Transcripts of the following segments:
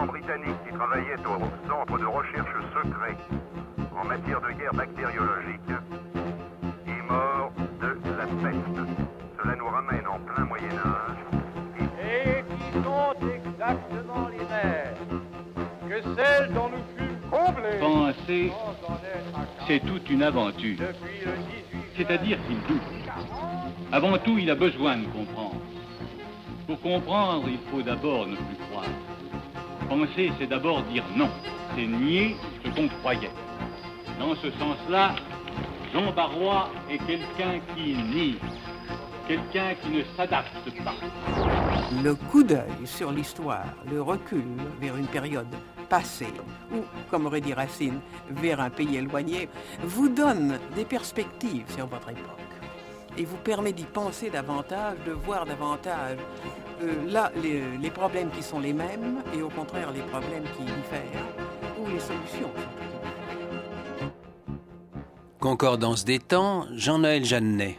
savant britannique qui travaillait au centre de recherche secret en matière de guerre bactériologique est mort de la peste. Cela nous ramène en plein Moyen-Âge. Et qui sont exactement les mêmes que celles dont nous fûmes comblés. Penser, c'est toute une aventure. C'est-à-dire qu'il doute. Avant tout, il a besoin de comprendre. Pour comprendre, il faut d'abord ne plus croire. Penser, c'est d'abord dire non. C'est nier ce qu'on croyait. Dans ce sens-là, Jean Barrois est quelqu'un qui nie. Quelqu'un qui ne s'adapte pas. Le coup d'œil sur l'histoire, le recul vers une période passée, ou, comme aurait dit Racine, vers un pays éloigné, vous donne des perspectives sur votre époque et vous permet d'y penser davantage, de voir davantage là les problèmes qui sont les mêmes et au contraire les problèmes qui diffèrent ou les solutions. Concordance des temps, Jean-Noël Jeannet.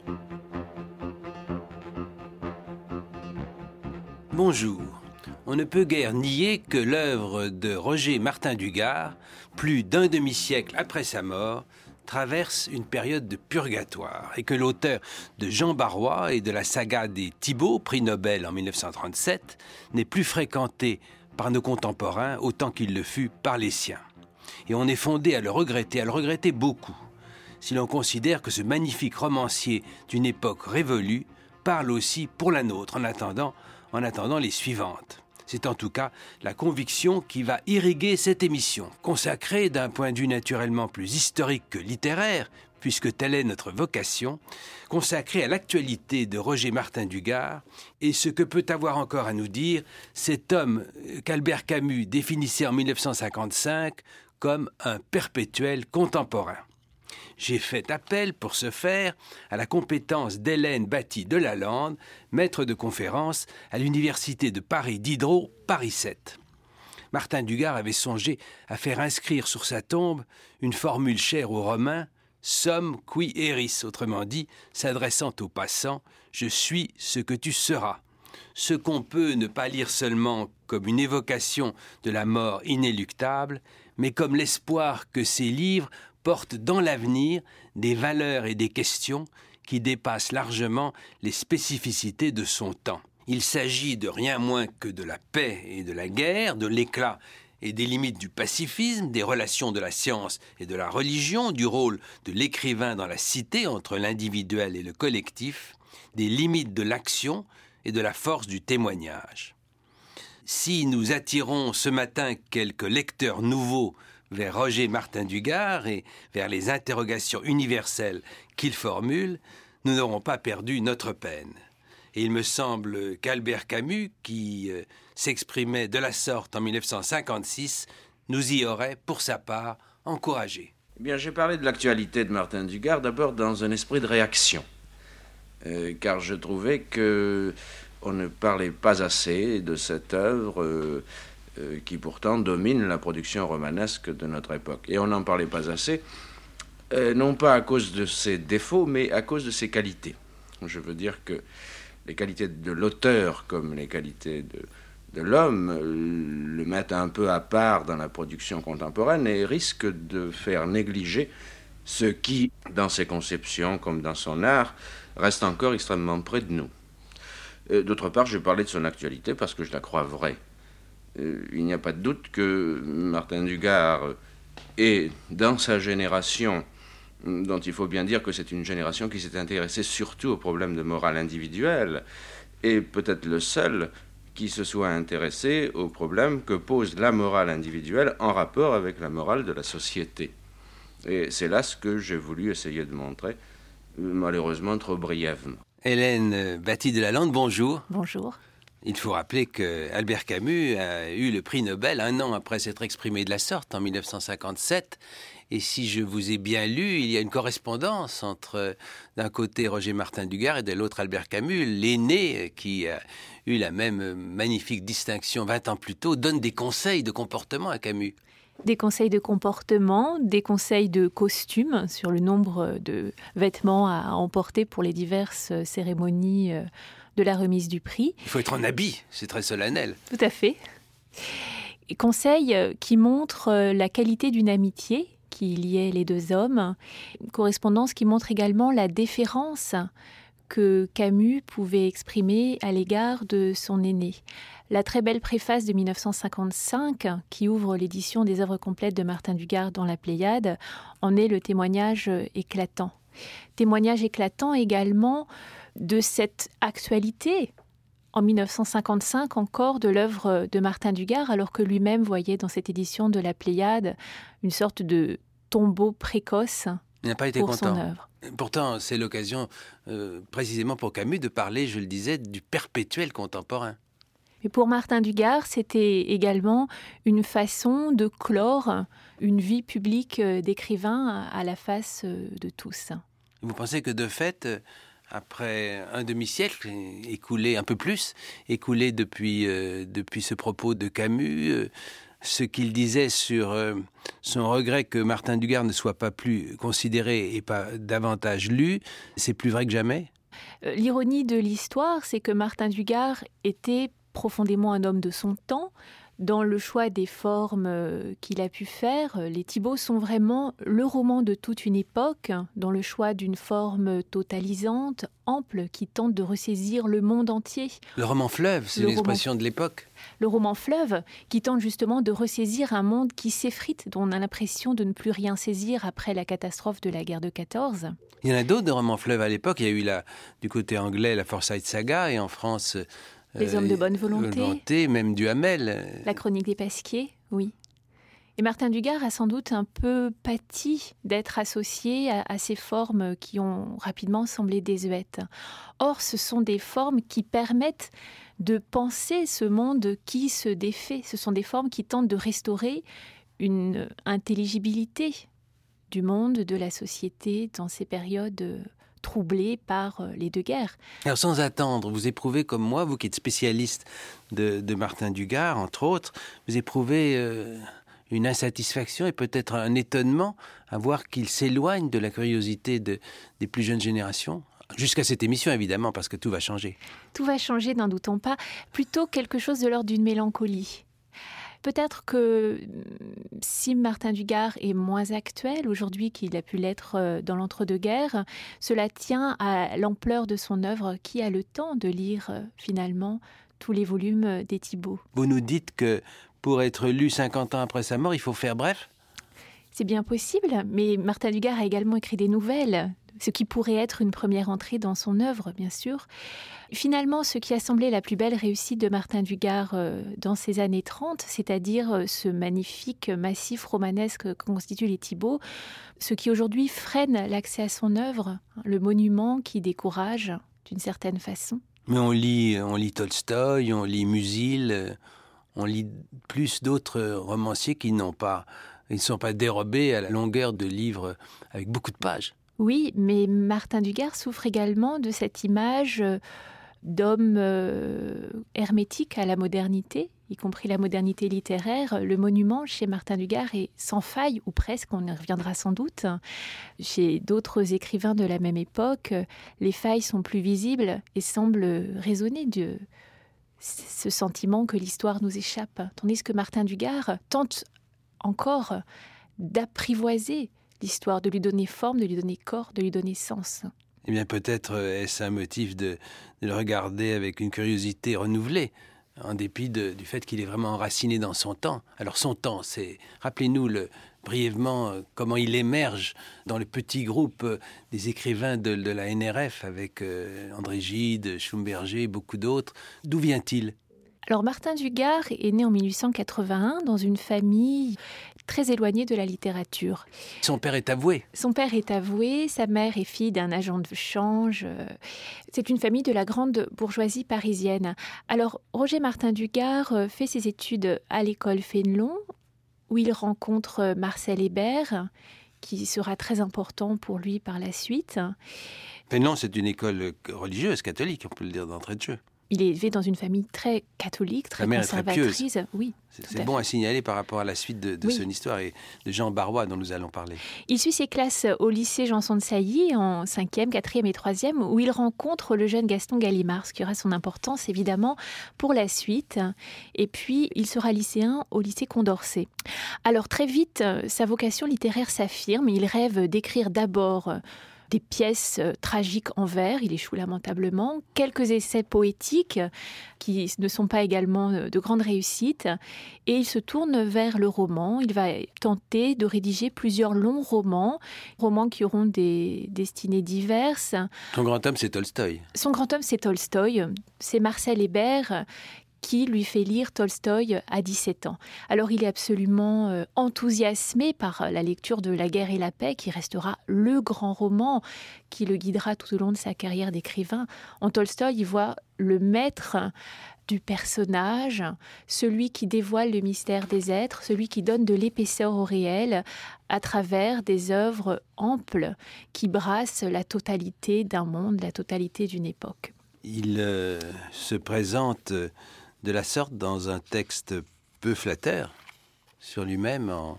Bonjour. On ne peut guère nier que l'œuvre de Roger Martin Dugard, plus d'un demi-siècle après sa mort, traverse une période de purgatoire et que l'auteur de Jean Barrois et de la saga des Thibault, prix Nobel en 1937, n'est plus fréquenté par nos contemporains autant qu'il le fut par les siens. Et on est fondé à le regretter beaucoup, si l'on considère que ce magnifique romancier d'une époque révolue parle aussi pour la nôtre en attendant les suivantes. C'est en tout cas la conviction qui va irriguer cette émission, consacrée d'un point de vue naturellement plus historique que littéraire, puisque telle est notre vocation, consacrée à l'actualité de Roger Martin Dugard et ce que peut avoir encore à nous dire cet homme qu'Albert Camus définissait en 1955 comme un perpétuel contemporain. J'ai fait appel pour ce faire à la compétence d'Hélène Batty de Lalande, maître de conférence à l'université de Paris Diderot, Paris 7. Martin Dugard avait songé à faire inscrire sur sa tombe une formule chère aux Romains, sum qui eris, autrement dit, s'adressant aux passants, je suis ce que tu seras. Ce qu'on peut ne pas lire seulement comme une évocation de la mort inéluctable, mais comme l'espoir que ces livres porte dans l'avenir des valeurs et des questions qui dépassent largement les spécificités de son temps. Il s'agit de rien moins que de la paix et de la guerre, de l'éclat et des limites du pacifisme, des relations de la science et de la religion, du rôle de l'écrivain dans la cité entre l'individuel et le collectif, des limites de l'action et de la force du témoignage. Si nous attirons ce matin quelques lecteurs nouveaux vers Roger Martin Dugard et vers les interrogations universelles qu'il formule, nous n'aurons pas perdu notre peine. Et il me semble qu'Albert Camus, qui s'exprimait de la sorte en 1956, nous y aurait, pour sa part, encouragé. Eh bien, j'ai parlé de l'actualité de Martin Dugard d'abord dans un esprit de réaction, car je trouvais qu'on ne parlait pas assez de cette œuvre qui pourtant domine la production romanesque de notre époque. Et on n'en parlait pas assez, non pas à cause de ses défauts, mais à cause de ses qualités. Je veux dire que les qualités de l'auteur, comme les qualités de l'homme, le mettent un peu à part dans la production contemporaine et risquent de faire négliger ce qui, dans ses conceptions comme dans son art, reste encore extrêmement près de nous. D'autre part, j'ai parlé de son actualité parce que je la crois vraie. Il n'y a pas de doute que Martin Dugard est, dans sa génération, dont il faut bien dire que c'est une génération qui s'est intéressée surtout aux problèmes de morale individuelle, et peut-être le seul qui se soit intéressé aux problèmes que pose la morale individuelle en rapport avec la morale de la société. Et c'est là ce que j'ai voulu essayer de montrer, malheureusement trop brièvement. Hélène Batty de Lalande, bonjour. Bonjour. Il faut rappeler qu'Albert Camus a eu le prix Nobel un an après s'être exprimé de la sorte, en 1957. Et si je vous ai bien lu, il y a une correspondance entre, d'un côté, Roger Martin Dugard et de l'autre, Albert Camus. L'aîné, qui a eu la même magnifique distinction 20 ans plus tôt, donne des conseils de comportement à Camus. Des conseils de comportement, des conseils de costume sur le nombre de vêtements à emporter pour les diverses cérémonies de la remise du prix. Il faut être en habit, c'est très solennel. Tout à fait. Conseil qui montre la qualité d'une amitié qui liait les deux hommes, correspondance qui montre également la déférence que Camus pouvait exprimer à l'égard de son aîné. La très belle préface de 1955, qui ouvre l'édition des œuvres complètes de Martin Dugard dans la Pléiade, en est le témoignage éclatant. Témoignage éclatant également de cette actualité, en 1955 encore, de l'œuvre de Martin Dugard, alors que lui-même voyait dans cette édition de la Pléiade une sorte de tombeau précoce Il n'a pas été pour content. son œuvre. Pourtant, c'est l'occasion, précisément pour Camus, de parler, je le disais, du perpétuel contemporain. Mais pour Martin Dugard, c'était également une façon de clore une vie publique d'écrivain à la face de tous. Vous pensez que de fait, après un demi-siècle écoulé, un peu plus, écoulé depuis ce propos de Camus, ce qu'il disait sur son regret que Martin Dugard ne soit pas plus considéré et pas davantage lu, c'est plus vrai que jamais ? L'ironie de l'histoire, c'est que Martin Dugard était profondément un homme de son temps. Dans le choix des formes qu'il a pu faire, les Thibaux sont vraiment le roman de toute une époque, dans le choix d'une forme totalisante, ample, qui tente de ressaisir le monde entier. Le roman fleuve, c'est l'expression de l'époque. Le roman fleuve, qui tente justement de ressaisir un monde qui s'effrite, dont on a l'impression de ne plus rien saisir après la catastrophe de la guerre de 14. Il y en a d'autres de romans fleuve à l'époque. Il y a eu du côté anglais la Forsyth Saga, et en France... Les hommes de bonne volonté, même Duhamel. La chronique des Pasquiers, oui. Et Martin Dugard a sans doute un peu pâti d'être associé à ces formes qui ont rapidement semblé désuètes. Or, ce sont des formes qui permettent de penser ce monde qui se défait. Ce sont des formes qui tentent de restaurer une intelligibilité du monde, de la société dans ces périodes troublé par les deux guerres. Alors sans attendre, vous éprouvez comme moi, vous qui êtes spécialiste de Martin Dugard, entre autres, vous éprouvez une insatisfaction et peut-être un étonnement à voir qu'il s'éloigne de la curiosité des plus jeunes générations, jusqu'à cette émission évidemment, parce que tout va changer. Tout va changer, n'en doutons pas, plutôt quelque chose de l'ordre d'une mélancolie. Peut-être que si Martin Dugard est moins actuel aujourd'hui qu'il a pu l'être dans l'entre-deux-guerres, cela tient à l'ampleur de son œuvre. Qui a le temps de lire finalement tous les volumes des Thibaux ? Vous nous dites que pour être lu 50 ans après sa mort, il faut faire bref ? C'est bien possible, mais Martin Dugard a également écrit des nouvelles, ce qui pourrait être une première entrée dans son œuvre, bien sûr. Finalement, ce qui a semblé la plus belle réussite de Martin Dugard dans ces années 30, c'est-à-dire ce magnifique massif romanesque que constituent les Thibaux, ce qui aujourd'hui freine l'accès à son œuvre, le monument qui décourage d'une certaine façon. Mais on lit Tolstoï, on lit Musil, on lit plus d'autres romanciers qui ne sont pas dérobés à la longueur de livres avec beaucoup de pages. Oui, mais Martin Dugard souffre également de cette image d'homme hermétique à la modernité, y compris la modernité littéraire. Le monument chez Martin Dugard est sans faille, ou presque, on y reviendra sans doute. Chez d'autres écrivains de la même époque, les failles sont plus visibles et semblent résonner de ce sentiment que l'histoire nous échappe. Tandis que Martin Dugard tente encore d'apprivoiser l'histoire, de lui donner forme, de lui donner corps, de lui donner sens. Eh bien, peut-être est-ce un motif de le regarder avec une curiosité renouvelée, en dépit du fait qu'il est vraiment enraciné dans son temps. Alors, son temps, rappelez-nous brièvement comment il émerge dans le petit groupe des écrivains de la NRF, avec André Gide, Schlumberger et beaucoup d'autres. D'où vient-il ? Alors, Martin Dugard est né en 1881 dans une famille très éloignée de la littérature. Son père est avoué. Son père est avoué, sa mère est fille d'un agent de change. C'est une famille de la grande bourgeoisie parisienne. Alors, Roger Martin Dugard fait ses études à l'école Fénelon, où il rencontre Marcel Hébert, qui sera très important pour lui par la suite. Fénelon, c'est une école religieuse, catholique, on peut le dire d'entrée de jeu. Il est élevé dans une famille très catholique, très conservatrice. Très oui, c'est bon à signaler par rapport à la suite de son histoire et de Jean Barrois dont nous allons parler. Il suit ses classes au lycée Janson de Sailly en 5e, 4e et 3e où il rencontre le jeune Gaston Gallimard, ce qui aura son importance évidemment pour la suite. Et puis il sera lycéen au lycée Condorcet. Alors très vite, sa vocation littéraire s'affirme. Il rêve d'écrire d'abord des pièces tragiques en vers, il échoue lamentablement, quelques essais poétiques qui ne sont pas également de grande réussite, et il se tourne vers le roman. Il va tenter de rédiger plusieurs longs romans qui auront des destinées diverses. Son grand homme, c'est Tolstoï. Son grand homme, c'est Tolstoï. C'est Marcel Hébert qui lui fait lire Tolstoï à 17 ans. Alors il est absolument enthousiasmé par la lecture de La guerre et la paix, qui restera le grand roman qui le guidera tout au long de sa carrière d'écrivain. En Tolstoï, il voit le maître du personnage, celui qui dévoile le mystère des êtres, celui qui donne de l'épaisseur au réel à travers des œuvres amples qui brassent la totalité d'un monde, la totalité d'une époque. Il se présente de la sorte dans un texte peu flatteur sur lui-même en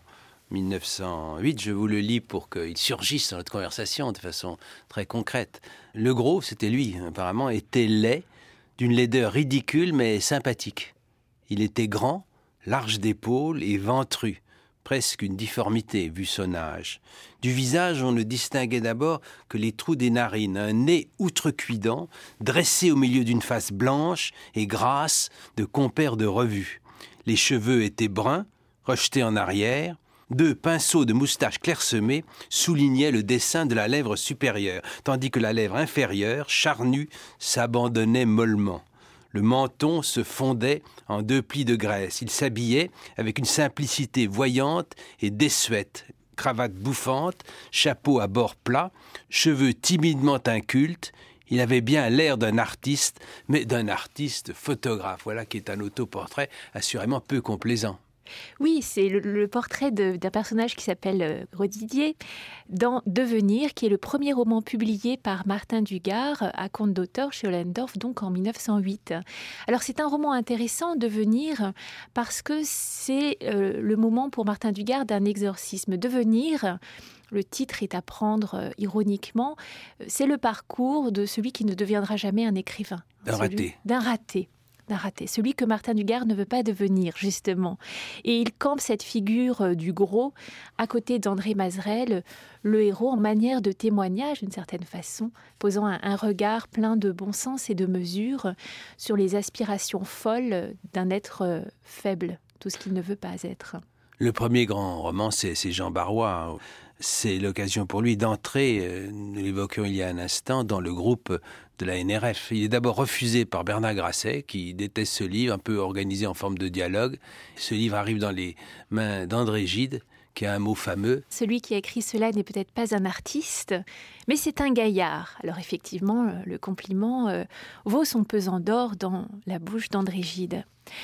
1908. Je vous le lis pour qu'il surgisse dans notre conversation de façon très concrète. Le gros, c'était lui, apparemment, était laid, d'une laideur ridicule mais sympathique. Il était grand, large d'épaules et ventru, presque une difformité vu son âge. Du visage, on ne distinguait d'abord que les trous des narines, un nez outrecuidant, dressé au milieu d'une face blanche et grasse de compère de revue. Les cheveux étaient bruns, rejetés en arrière. 2 pinceaux de moustache clairsemés soulignaient le dessin de la lèvre supérieure, tandis que la lèvre inférieure, charnue, s'abandonnait mollement. Le menton se fondait en 2 plis de graisse. Il s'habillait avec une simplicité voyante et désuète. Cravate bouffante, chapeau à bord plat, cheveux timidement incultes. Il avait bien l'air d'un artiste, mais d'un artiste photographe. Voilà qui est un autoportrait assurément peu complaisant. Oui, c'est le portrait d'un personnage qui s'appelle Rodidier dans Devenir, qui est le premier roman publié par Martin Dugard à compte d'auteur chez Ollendorff, donc en 1908. Alors c'est un roman intéressant, Devenir, parce que c'est le moment pour Martin Dugard d'un exorcisme. Devenir, le titre est à prendre ironiquement, c'est le parcours de celui qui ne deviendra jamais un écrivain. D'un raté. Celui que Martin Dugard ne veut pas devenir, justement. Et il campe cette figure du gros à côté d'André Mazerel, le héros, en manière de témoignage, d'une certaine façon, posant un regard plein de bon sens et de mesure sur les aspirations folles d'un être faible, tout ce qu'il ne veut pas être. Le premier grand roman, c'est Jean Barrois. C'est l'occasion pour lui d'entrer, nous l'évoquions il y a un instant, dans le groupe de la NRF. Il est d'abord refusé par Bernard Grasset, qui déteste ce livre, un peu organisé en forme de dialogue. Ce livre arrive dans les mains d'André Gide, qui a un mot fameux. Celui qui a écrit cela n'est peut-être pas un artiste, mais c'est un gaillard. Alors effectivement, le compliment vaut son pesant d'or dans la bouche d'André Gide.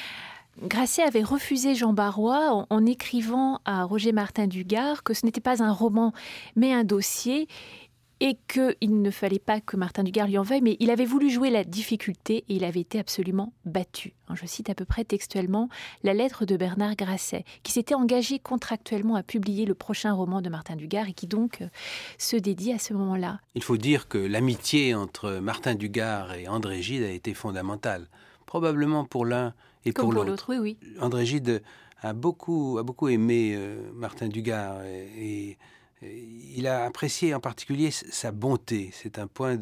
Grasset avait refusé Jean Barrois en écrivant à Roger Martin Dugard que ce n'était pas un roman, mais un dossier, et qu'il ne fallait pas que Martin Dugard lui en veuille, mais il avait voulu jouer la difficulté et il avait été absolument battu. Je cite à peu près textuellement la lettre de Bernard Grasset, qui s'était engagé contractuellement à publier le prochain roman de Martin Dugard et qui donc se dédie à ce moment-là. Il faut dire que l'amitié entre Martin Dugard et André Gide a été fondamentale, probablement pour l'un et pour l'autre. Oui. André Gide a beaucoup aimé Martin Dugard et il a apprécié en particulier sa bonté. C'est un point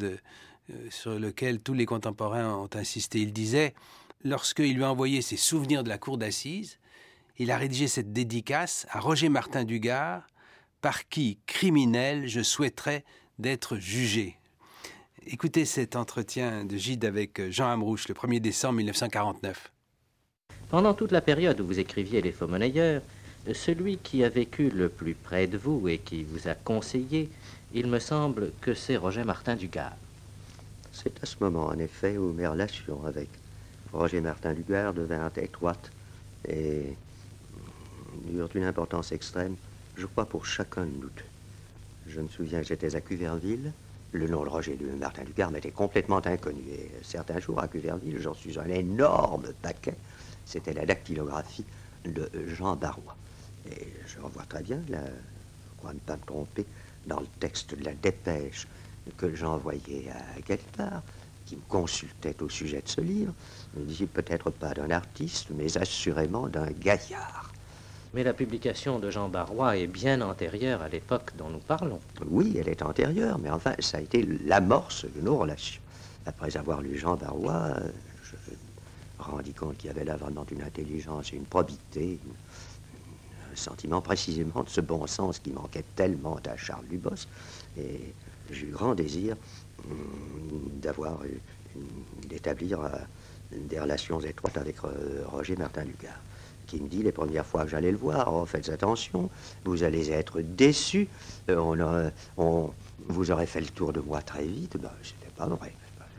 sur lequel tous les contemporains ont insisté. Il disait, lorsqu'il lui a envoyé ses souvenirs de la cour d'assises, il a rédigé cette dédicace à Roger Martin Dugard, par qui, criminel, je souhaiterais d'être jugé. Écoutez cet entretien de Gide avec Jean Amrouche, le 1er décembre 1949. Pendant toute la période où vous écriviez Les Faux-monnayeurs, celui qui a vécu le plus près de vous et qui vous a conseillé, il me semble que c'est Roger Martin Dugard. C'est à ce moment, en effet, où mes relations avec Roger Martin Dugard devinrent étroites et eurent une importance extrême, je crois, pour chacun de nous deux. Je me souviens que j'étais à Cuverville Le nom de Roger Martin du Gard m'était complètement inconnu. Et certains jours, à Cuverville, j'en suis un énorme paquet. C'était la dactylographie de Jean Barrois. Et je revois très bien, là, je crois ne pas me tromper, dans le texte de la dépêche que j'envoyais à Gallimard, qui me consultait au sujet de ce livre, me disait peut-être pas d'un artiste, mais assurément d'un gaillard. Mais la publication de Jean Barrois est bien antérieure à l'époque dont nous parlons. Oui, elle est antérieure, mais enfin, ça a été l'amorce de nos relations. Après avoir lu Jean Barrois, je me rendis compte qu'il y avait là vraiment une intelligence et une probité, un sentiment précisément de ce bon sens qui manquait tellement à Charles Dubos. Et j'ai eu grand désir d'établir des relations étroites avec Roger Martin du Gard, qui me dit les premières fois que j'allais le voir, oh, faites attention, vous allez être déçus, vous aurez fait le tour de moi très vite. Ben, c'était pas vrai.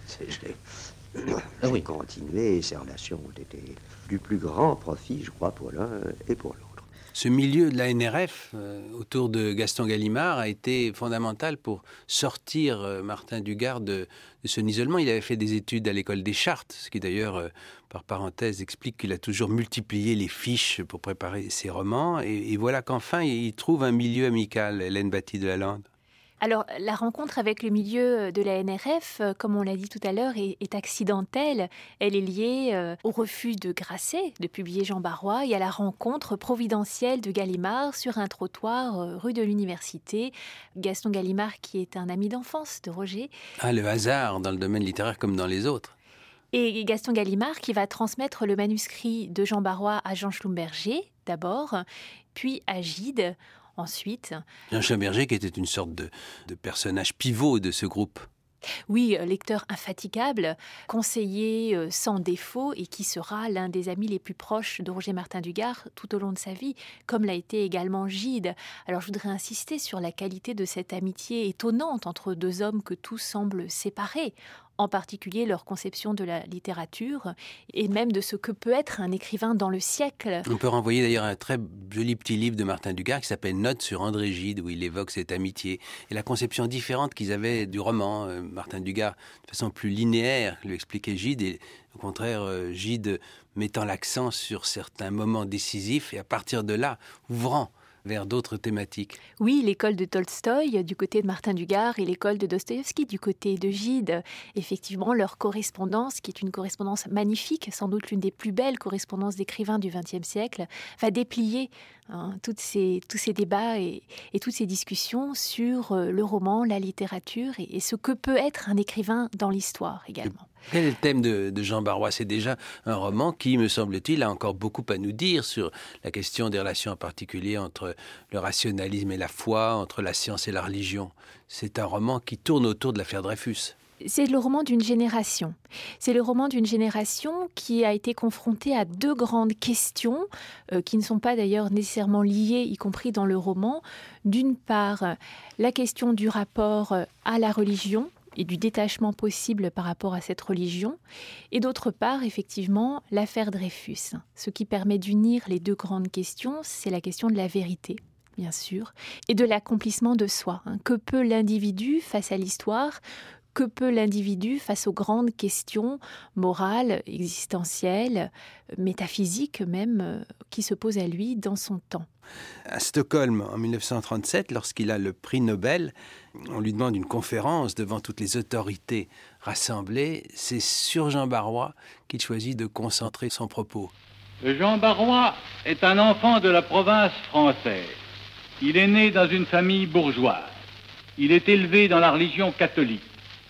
J'ai continué et ces relations ont été du plus grand profit, je crois, pour l'un et pour l'autre. Ce milieu de la NRF, autour de Gaston Gallimard, a été fondamental pour sortir Martin du Gard de son isolement. Il avait fait des études à l'école des Chartes, ce qui d'ailleurs, par parenthèse, explique qu'il a toujours multiplié les fiches pour préparer ses romans. Et voilà qu'enfin, il trouve un milieu amical, Hélène Batty de Lalande. Alors, la rencontre avec le milieu de la NRF, comme on l'a dit tout à l'heure, est accidentelle. Elle est liée au refus de Grasset de publier Jean Barrois et à la rencontre providentielle de Gallimard sur un trottoir rue de l'Université. Gaston Gallimard, qui est un ami d'enfance de Roger. Ah, le hasard dans le domaine littéraire comme dans les autres. Et Gaston Gallimard qui va transmettre le manuscrit de Jean Barrois à Jean Schlumberger, d'abord, puis à Gide. Ensuite, Jean Schlumberger qui était une sorte de personnage pivot de ce groupe. Oui, lecteur infatigable, conseiller sans défaut et qui sera l'un des amis les plus proches de Roger Martin du Gard tout au long de sa vie, comme l'a été également Gide. Alors je voudrais insister sur la qualité de cette amitié étonnante entre deux hommes que tout semble séparer, en particulier leur conception de la littérature et même de ce que peut être un écrivain dans le siècle. On peut renvoyer d'ailleurs un très joli petit livre de Martin du Gard qui s'appelle Notes sur André Gide, où il évoque cette amitié et la conception différente qu'ils avaient du roman. Martin du Gard, de façon plus linéaire, lui expliquait Gide, et au contraire, Gide mettant l'accent sur certains moments décisifs et à partir de là, ouvrant vers d'autres thématiques. Oui, l'école de Tolstoï du côté de Martin du Gard et l'école de Dostoïevski du côté de Gide. Effectivement, leur correspondance, qui est une correspondance magnifique, sans doute l'une des plus belles correspondances d'écrivains du XXe siècle, va déplier tous ces débats et toutes ces discussions sur le roman, la littérature et ce que peut être un écrivain dans l'histoire également. Quel est le thème de Jean Barrois ? C'est déjà un roman qui, me semble-t-il, a encore beaucoup à nous dire sur la question des relations en particulier entre le rationalisme et la foi, entre la science et la religion. C'est un roman qui tourne autour de l'affaire Dreyfus. C'est le roman d'une génération. C'est le roman d'une génération qui a été confrontée à deux grandes questions, qui ne sont pas d'ailleurs nécessairement liées, y compris dans le roman. D'une part, la question du rapport à la religion, et du détachement possible par rapport à cette religion, et d'autre part, effectivement, l'affaire Dreyfus. Ce qui permet d'unir les deux grandes questions, c'est la question de la vérité, bien sûr, et de l'accomplissement de soi. Que peut l'individu face à l'histoire ? Que peut l'individu face aux grandes questions morales, existentielles, métaphysiques même, qui se posent à lui dans son temps ? À Stockholm, en 1937, lorsqu'il a le prix Nobel, on lui demande une conférence devant toutes les autorités rassemblées. C'est sur Jean Barrois qu'il choisit de concentrer son propos. Jean Barrois est un enfant de la province française. Il est né dans une famille bourgeoise. Il est élevé dans la religion catholique.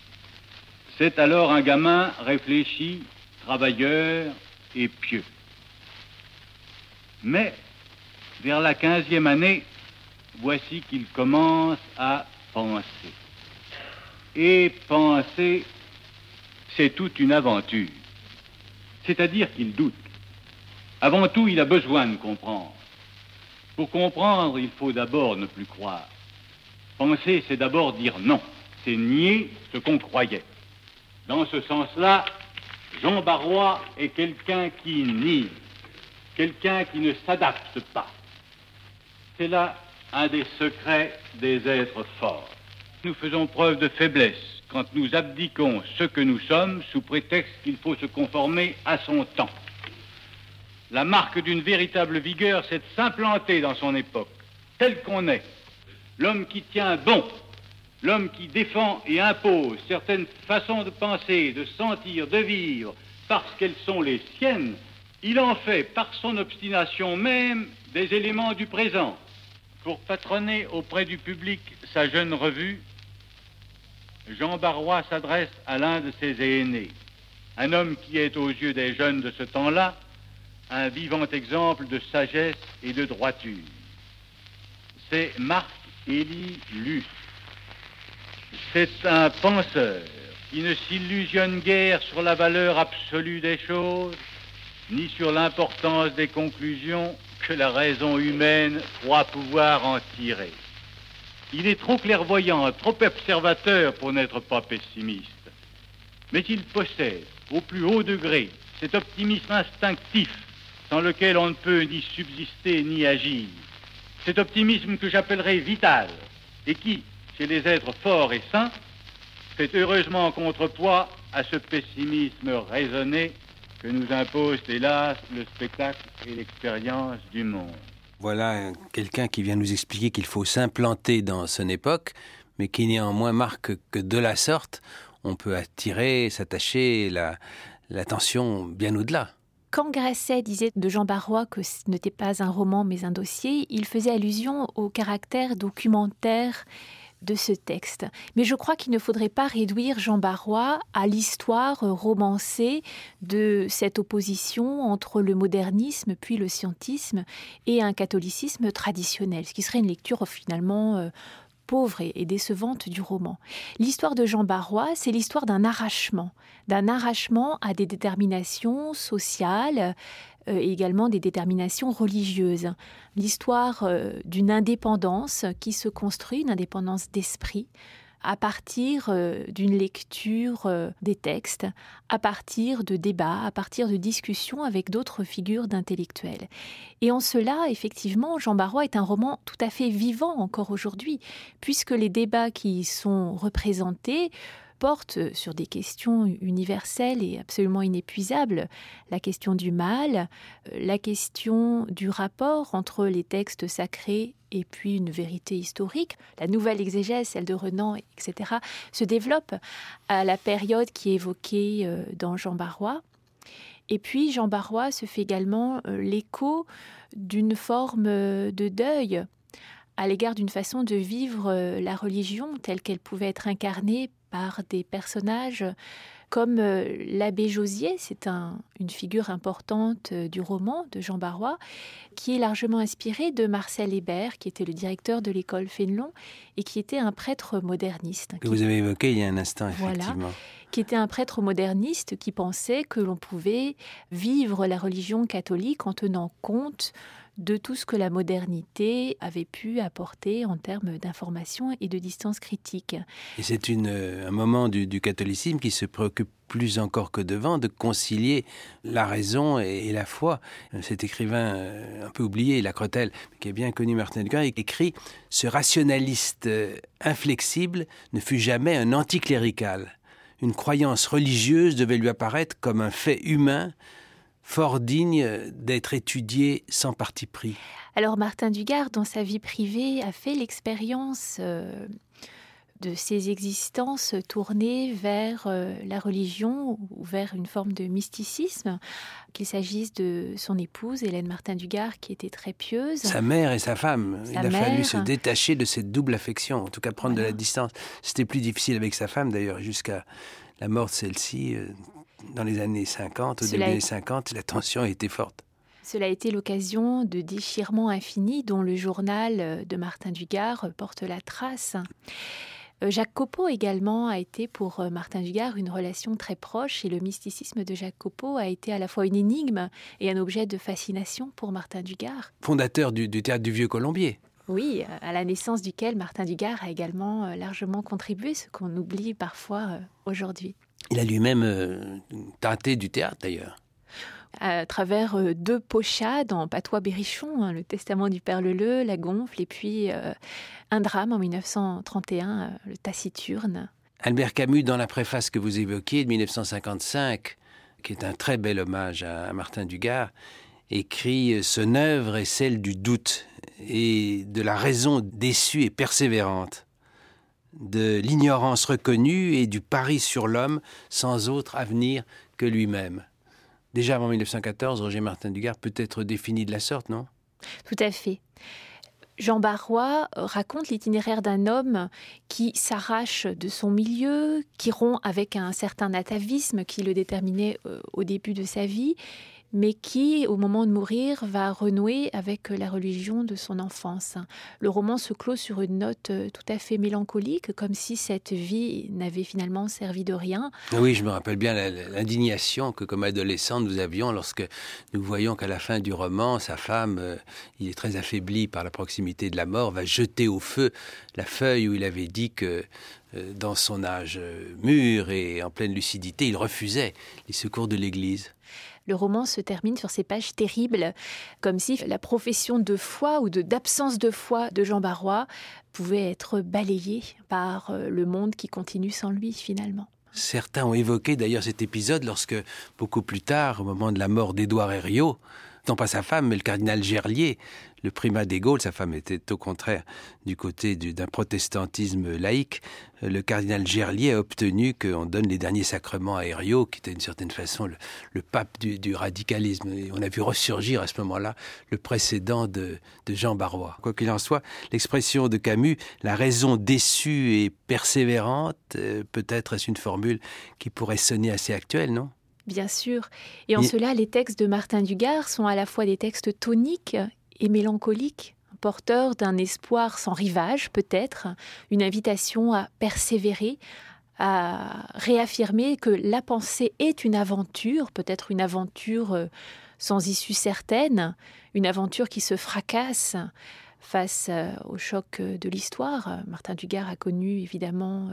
C'est alors un gamin réfléchi, travailleur et pieux. Mais, vers la 15e année, voici qu'il commence à penser. Et penser, c'est toute une aventure. C'est-à-dire qu'il doute. Avant tout, il a besoin de comprendre. Pour comprendre, il faut d'abord ne plus croire. Penser, c'est d'abord dire non. C'est nier ce qu'on croyait. Dans ce sens-là, Jean Barrois est quelqu'un qui nie, quelqu'un qui ne s'adapte pas. C'est là un des secrets des êtres forts. Nous faisons preuve de faiblesse quand nous abdiquons ce que nous sommes sous prétexte qu'il faut se conformer à son temps. La marque d'une véritable vigueur, c'est de s'implanter dans son époque, tel qu'on est. L'homme qui tient bon, l'homme qui défend et impose certaines façons de penser, de sentir, de vivre, parce qu'elles sont les siennes, il en fait, par son obstination même, des éléments du présent. Pour patronner auprès du public sa jeune revue, Jean Barrois s'adresse à l'un de ses aînés, un homme qui est aux yeux des jeunes de ce temps-là un vivant exemple de sagesse et de droiture. C'est Marc-Élie Luce. C'est un penseur qui ne s'illusionne guère sur la valeur absolue des choses, ni sur l'importance des conclusions que la raison humaine croit pouvoir en tirer. Il est trop clairvoyant, trop observateur pour n'être pas pessimiste. Mais il possède, au plus haut degré, cet optimisme instinctif sans lequel on ne peut ni subsister ni agir. Cet optimisme que j'appellerais vital et qui, chez les êtres forts et sains, fait heureusement contrepoids à ce pessimisme raisonné que nous imposent, hélas, le spectacle et l'expérience du monde. Voilà quelqu'un qui vient nous expliquer qu'il faut s'implanter dans son époque, mais qui néanmoins marque que de la sorte, on peut attirer, s'attacher l'attention bien au-delà. Quand Grasset disait de Jean Barrois que ce n'était pas un roman mais un dossier, il faisait allusion au caractère documentaire de ce texte. Mais je crois qu'il ne faudrait pas réduire Jean Barrois à l'histoire romancée de cette opposition entre le modernisme puis le scientisme et un catholicisme traditionnel, ce qui serait une lecture finalement pauvre et décevante du roman. L'histoire de Jean Barrois, c'est l'histoire d'un arrachement à des déterminations sociales, et également des déterminations religieuses. L'histoire d'une indépendance qui se construit, une indépendance d'esprit, à partir d'une lecture des textes, à partir de débats, à partir de discussions avec d'autres figures d'intellectuels. Et en cela, effectivement, Jean Barrois est un roman tout à fait vivant encore aujourd'hui, puisque les débats qui y sont représentés portent sur des questions universelles et absolument inépuisables. La question du mal, la question du rapport entre les textes sacrés et puis une vérité historique. La nouvelle exégèse, celle de Renan, etc., se développe à la période qui est évoquée dans Jean Barrois. Et puis Jean Barrois se fait également l'écho d'une forme de deuil à l'égard d'une façon de vivre la religion telle qu'elle pouvait être incarnée par des personnages comme l'abbé Josier, c'est une figure importante du roman de Jean Barrois, qui est largement inspiré de Marcel Hébert, qui était le directeur de l'école Fénelon et qui était un prêtre moderniste. Que vous avez évoqué il y a un instant, effectivement. Voilà, qui était un prêtre moderniste qui pensait que l'on pouvait vivre la religion catholique en tenant compte de tout ce que la modernité avait pu apporter en termes d'information et de distance critique. Et c'est un moment du catholicisme qui se préoccupe plus encore que devant de concilier la raison et la foi. Cet écrivain un peu oublié, Lacretelle, qui est bien connu, Martin du Gard, écrit « Ce rationaliste inflexible ne fut jamais un anticlérical. Une croyance religieuse devait lui apparaître comme un fait humain fort digne d'être étudié sans parti pris. » Alors Martin du Gard, dans sa vie privée, a fait l'expérience de ses existences tournées vers la religion ou vers une forme de mysticisme, qu'il s'agisse de son épouse, Hélène Martin du Gard, qui était très pieuse. Sa mère et sa femme. Il a fallu se détacher de cette double affection, en tout cas prendre de la distance. C'était plus difficile avec sa femme, d'ailleurs, jusqu'à la mort de celle-ci. Dans les années 50, au début des années 50, la tension a été forte. Cela a été l'occasion de déchirements infinis dont le journal de Martin du Gard porte la trace. Jacques Copeau également a été pour Martin du Gard une relation très proche et le mysticisme de Jacques Copeau a été à la fois une énigme et un objet de fascination pour Martin du Gard. Fondateur du théâtre du Vieux Colombier. Oui, à la naissance duquel Martin du Gard a également largement contribué, ce qu'on oublie parfois aujourd'hui. Il a lui-même tâté du théâtre, d'ailleurs. à travers 2 pochades en patois berrichon, le Testament du Père Leleu, La Gonfle, et puis un drame en 1931, le Taciturne. Albert Camus, dans la préface que vous évoquiez de 1955, qui est un très bel hommage à Martin Dugard, écrit « Son œuvre est celle du doute et de la raison déçue et persévérante, de l'ignorance reconnue et du pari sur l'homme sans autre avenir que lui-même ». Déjà avant 1914, Roger Martin Dugard peut être défini de la sorte, non ? Tout à fait. Jean Barrois raconte l'itinéraire d'un homme qui s'arrache de son milieu, qui rompt avec un certain atavisme qui le déterminait au début de sa vie, mais qui, au moment de mourir, va renouer avec la religion de son enfance. Le roman se clôt sur une note tout à fait mélancolique, comme si cette vie n'avait finalement servi de rien. Oui, je me rappelle bien l'indignation que, comme adolescente, nous avions lorsque nous voyons qu'à la fin du roman, sa femme, il est très affaibli par la proximité de la mort, va jeter au feu la feuille où il avait dit que dans son âge mûr et en pleine lucidité, il refusait les secours de l'Église. Le roman se termine sur ces pages terribles, comme si la profession de foi ou d'absence de foi de Jean Barrois pouvait être balayée par le monde qui continue sans lui, finalement. Certains ont évoqué d'ailleurs cet épisode lorsque, beaucoup plus tard, au moment de la mort d'Édouard Herriot, non pas sa femme, mais le cardinal Gerlier, le primat des Gaules, sa femme était au contraire du côté d'un protestantisme laïque, le cardinal Gerlier a obtenu qu'on donne les derniers sacrements à Herriot, qui était d'une certaine façon le pape du radicalisme. Et on a vu ressurgir à ce moment-là le précédent de Jean Barrois. Quoi qu'il en soit, l'expression de Camus, la raison déçue et persévérante, peut-être est-ce une formule qui pourrait sonner assez actuelle, non ? Bien sûr. Et en cela, les textes de Martin Dugard sont à la fois des textes toniques et mélancoliques, porteurs d'un espoir sans rivage, peut-être, une invitation à persévérer, à réaffirmer que la pensée est une aventure, peut-être une aventure sans issue certaine, une aventure qui se fracasse face au choc de l'histoire. Martin Dugard a connu évidemment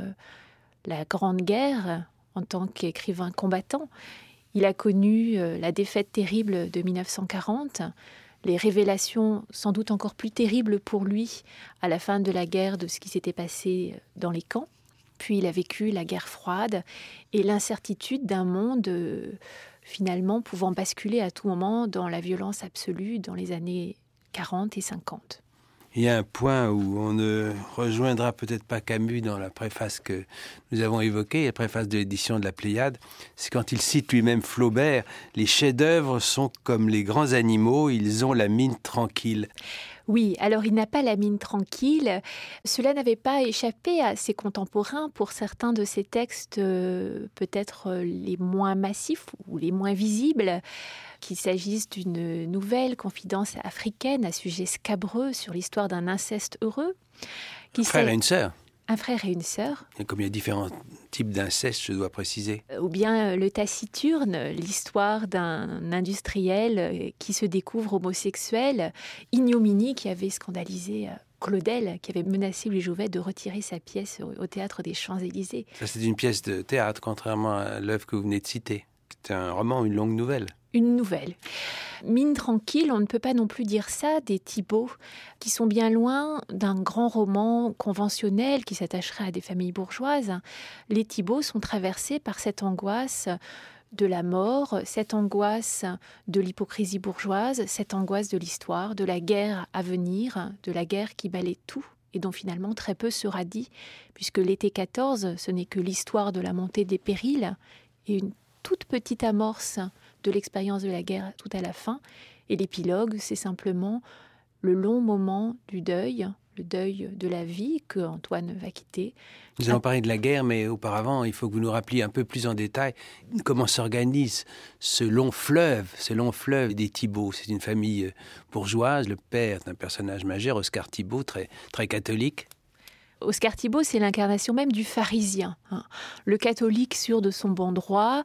la Grande Guerre en tant qu'écrivain combattant. Il a connu la défaite terrible de 1940, les révélations sans doute encore plus terribles pour lui à la fin de la guerre de ce qui s'était passé dans les camps. Puis il a vécu la guerre froide et l'incertitude d'un monde finalement pouvant basculer à tout moment dans la violence absolue dans les années 40 et 50. Il y a un point où on ne rejoindra peut-être pas Camus dans la préface que nous avons évoquée, la préface de l'édition de la Pléiade, c'est quand il cite lui-même Flaubert, « Les chefs-d'œuvre sont comme les grands animaux, ils ont la mine tranquille ». Oui, alors il n'a pas la mine tranquille. Cela n'avait pas échappé à ses contemporains pour certains de ses textes, peut-être les moins massifs ou les moins visibles, qu'il s'agisse d'une nouvelle confidence africaine à sujet scabreux sur l'histoire d'un inceste heureux. Un frère et une sœur. Un frère et une sœur. Et comme il y a différents types d'inceste, je dois préciser. Ou bien le Taciturne, l'histoire d'un industriel qui se découvre homosexuel, ignominie qui avait scandalisé Claudel, qui avait menacé Louis Jouvet de retirer sa pièce au théâtre des Champs-Élysées. Ça, c'est une pièce de théâtre, contrairement à l'œuvre que vous venez de citer. C'est un roman, une longue nouvelle. Une nouvelle. Mine tranquille, on ne peut pas non plus dire ça des Thibaut, qui sont bien loin d'un grand roman conventionnel qui s'attacherait à des familles bourgeoises. Les Thibaut sont traversés par cette angoisse de la mort, cette angoisse de l'hypocrisie bourgeoise, cette angoisse de l'histoire, de la guerre à venir, de la guerre qui balaie tout et dont finalement très peu sera dit, puisque l'été 14, ce n'est que l'histoire de la montée des périls et une toute petite amorce de l'expérience de la guerre tout à la fin. Et l'épilogue, c'est simplement le long moment du deuil, le deuil de la vie que Antoine va quitter. Nous allons parler de la guerre, mais auparavant, il faut que vous nous rappeliez un peu plus en détail comment s'organise ce long fleuve des Thibaut. C'est une famille bourgeoise, le père est un personnage majeur, Oscar Thibaut, très, très catholique. Oscar Thibaut, c'est l'incarnation même du pharisien, le catholique sûr de son bon droit,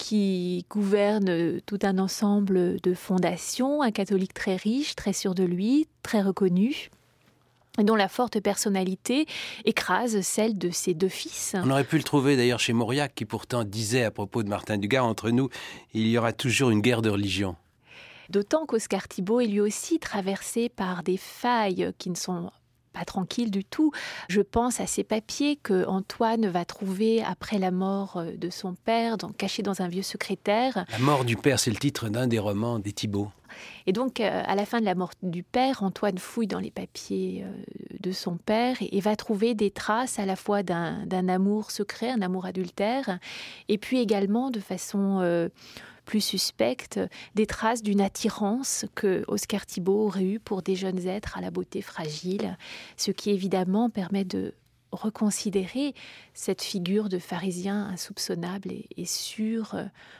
qui gouverne tout un ensemble de fondations, un catholique très riche, très sûr de lui, très reconnu. et dont la forte personnalité écrase celle de ses 2 fils. On aurait pu le trouver d'ailleurs chez Mauriac, qui pourtant disait à propos de Martin Dugard, entre nous, il y aura toujours une guerre de religion. D'autant qu'Oscar Thibault est lui aussi traversé par des failles qui ne sont pas tranquille du tout. Je pense à ces papiers que Antoine va trouver après la mort de son père, cachés dans un vieux secrétaire. La mort du père, c'est le titre d'un des romans des Thibault. Et donc, à la fin de la mort du père, Antoine fouille dans les papiers de son père et va trouver des traces à la fois d'un amour secret, un amour adultère, et puis également, de façon plus suspecte, des traces d'une attirance que Oscar Thibault aurait eue pour des jeunes êtres à la beauté fragile, ce qui évidemment permet de reconsidérer cette figure de pharisien insoupçonnable et sûr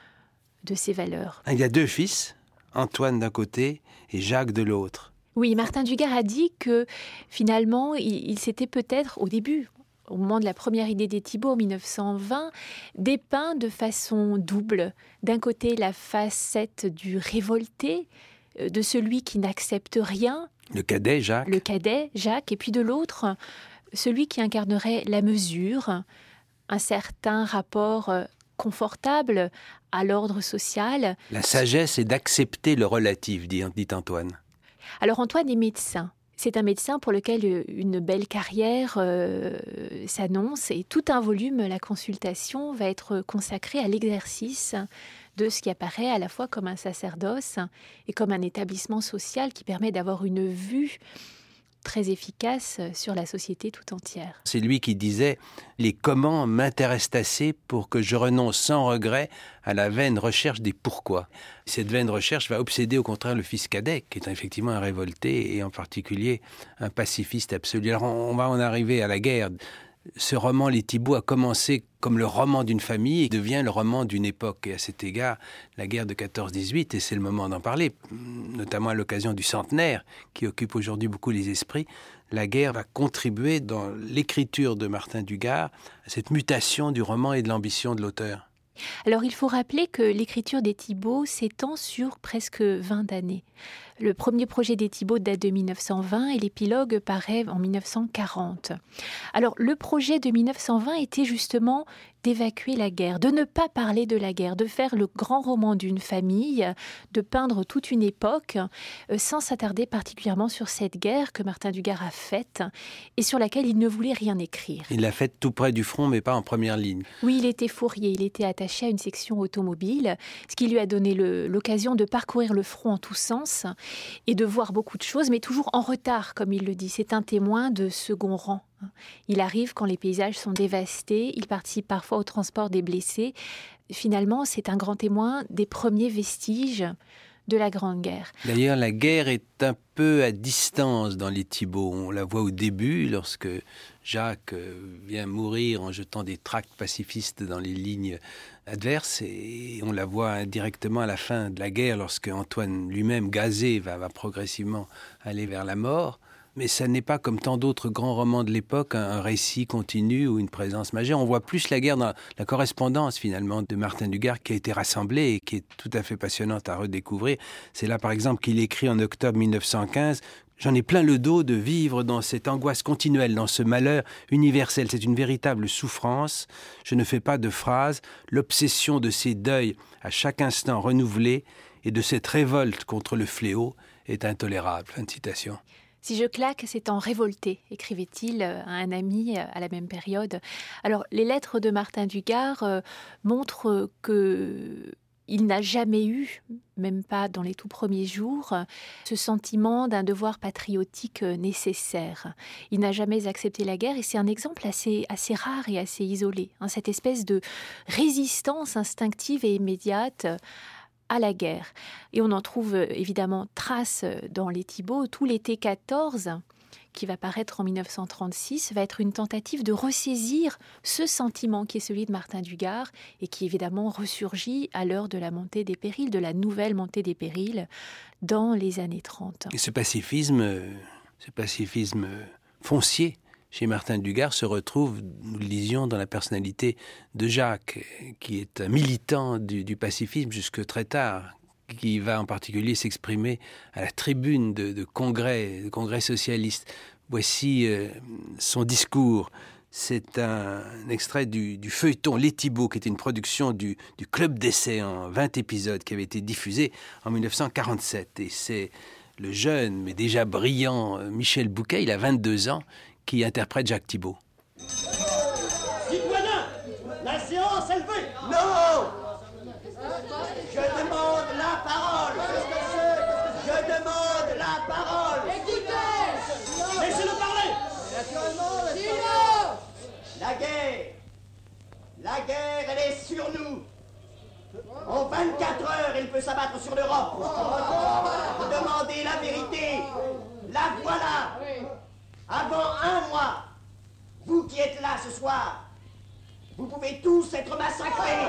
de ses valeurs. Il y a 2 fils, Antoine d'un côté et Jacques de l'autre. Oui, Martin Dugard a dit que finalement, il s'était peut-être, au début, au moment de la première idée des Thibault en 1920, dépeint de façon double. D'un côté, la facette du révolté, de celui qui n'accepte rien. Le cadet, Jacques. Et puis de l'autre, celui qui incarnerait la mesure, un certain rapport confortable à l'ordre social. La sagesse est d'accepter le relatif, dit Antoine. Alors Antoine est médecin. C'est un médecin pour lequel une belle carrière s'annonce et tout un volume, la consultation, va être consacré à l'exercice de ce qui apparaît à la fois comme un sacerdoce et comme un établissement social qui permet d'avoir une vue très efficace sur la société tout entière. C'est lui qui disait « Les comment m'intéressent assez pour que je renonce sans regret à la vaine recherche des pourquoi ». Cette vaine recherche va obséder au contraire le fils cadet, qui est effectivement un révolté et en particulier un pacifiste absolu. Alors on va en arriver à la guerre. Ce roman, Les Thibault, a commencé comme le roman d'une famille et devient le roman d'une époque. Et à cet égard, la guerre de 14-18, et c'est le moment d'en parler, notamment à l'occasion du centenaire qui occupe aujourd'hui beaucoup les esprits, la guerre va contribuer dans l'écriture de Martin Dugard à cette mutation du roman et de l'ambition de l'auteur. Alors il faut rappeler que l'écriture des Thibault s'étend sur presque 20 années. Le premier projet des Thibault date de 1920 et l'épilogue paraît en 1940. Alors le projet de 1920 était justement d'évacuer la guerre, de ne pas parler de la guerre, de faire le grand roman d'une famille, de peindre toute une époque, sans s'attarder particulièrement sur cette guerre que Martin Dugard a faite et sur laquelle il ne voulait rien écrire. Il l'a faite tout près du front, mais pas en première ligne. Oui, il était fourrier, il était attaché à une section automobile, ce qui lui a donné l'occasion de parcourir le front en tous sens et de voir beaucoup de choses, mais toujours en retard, comme il le dit. C'est un témoin de second rang. Il arrive quand les paysages sont dévastés, il participe parfois au transport des blessés. Finalement, c'est un grand témoin des premiers vestiges de la Grande Guerre. D'ailleurs, la guerre est un peu à distance dans les Thibault. On la voit au début, lorsque Jacques vient mourir en jetant des tracts pacifistes dans les lignes adverses, et on la voit indirectement à la fin de la guerre, lorsque Antoine lui-même, gazé, va progressivement aller vers la mort. Mais ça n'est pas comme tant d'autres grands romans de l'époque, un récit continu ou une présence majeure. On voit plus la guerre dans la correspondance finalement de Martin Dugard qui a été rassemblée et qui est tout à fait passionnante à redécouvrir. C'est là par exemple qu'il écrit en octobre 1915 « J'en ai plein le dos de vivre dans cette angoisse continuelle, dans ce malheur universel. C'est une véritable souffrance. Je ne fais pas de phrases. L'obsession de ces deuils à chaque instant renouvelés et de cette révolte contre le fléau est intolérable. » Fin de citation. Si je claque, c'est en révolté, écrivait-il à un ami à la même période. Alors, les lettres de Martin Dugard montrent qu'il n'a jamais eu, même pas dans les tout premiers jours, ce sentiment d'un devoir patriotique nécessaire. Il n'a jamais accepté la guerre et c'est un exemple assez rare et assez isolé. Cette espèce de résistance instinctive et immédiate à la guerre. Et on en trouve évidemment trace dans les Thibault. Tout l'été 14, qui va paraître en 1936, va être une tentative de ressaisir ce sentiment qui est celui de Martin Dugard et qui évidemment ressurgit à l'heure de la montée des périls, de la nouvelle montée des périls dans les années 30. Et ce pacifisme foncier chez Martin Dugard se retrouve, nous le disions, dans la personnalité de Jacques, qui est un militant du pacifisme jusque très tard, qui va en particulier s'exprimer à la tribune de congrès socialistes Voici son discours. C'est un extrait du feuilleton Les Thibauts, qui était une production du Club d'essai en 20 épisodes qui avait été diffusé en 1947. Et c'est le jeune, mais déjà brillant Michel Bouquet, il a 22 ans, qui interprète Jacques Thibault. Citoyens, la séance est levée. Non! Je demande la parole. Je demande la parole. Écoutez, laissez-le parler. La guerre, elle est sur nous. En 24 heures, elle peut s'abattre sur l'Europe. Vous demandez la vérité. La voilà. Avant un mois, vous qui êtes là ce soir, vous pouvez tous être massacrés.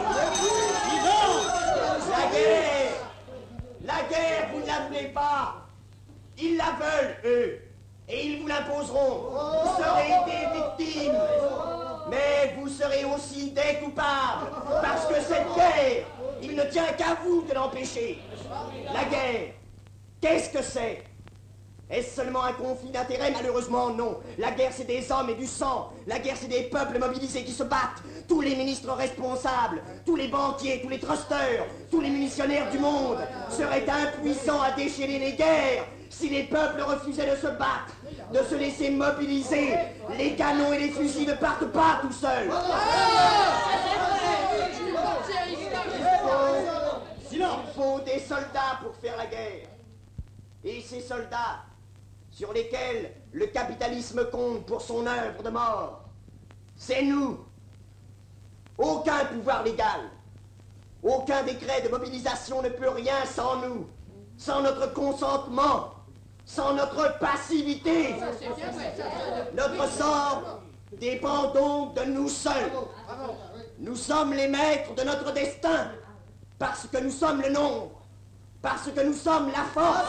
La guerre, vous ne la voulez pas. Ils la veulent, eux. Et ils vous l'imposeront. Vous serez des victimes. Mais vous serez aussi des coupables. Parce que cette guerre, il ne tient qu'à vous de l'empêcher. La guerre, qu'est-ce que c'est? Est-ce seulement un conflit d'intérêts? Malheureusement, non. La guerre, c'est des hommes et du sang. La guerre, c'est des peuples mobilisés qui se battent. Tous les ministres responsables, tous les banquiers, tous les trusteurs, tous les munitionnaires du monde seraient impuissants à déchaîner les guerres si les peuples refusaient de se battre, de se laisser mobiliser. Les canons et les fusils ne partent pas tout seuls. Il faut des soldats pour faire la guerre. Et ces soldats, sur lesquels le capitalisme compte pour son œuvre de mort, c'est nous. Aucun pouvoir légal, aucun décret de mobilisation ne peut rien sans nous, sans notre consentement, sans notre passivité. Notre sort dépend donc de nous seuls. Nous sommes les maîtres de notre destin, parce que nous sommes le nombre, parce que nous sommes la force.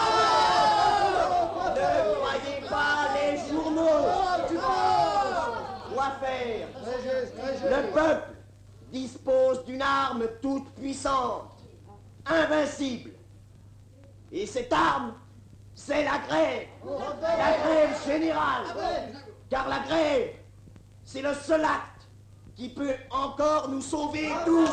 Ne croyez pas les journaux. Quoi faire? Le peuple dispose d'une arme toute puissante, invincible. Et cette arme, c'est la grève générale. Car la grève, c'est le seul acte qui peut encore nous sauver tous.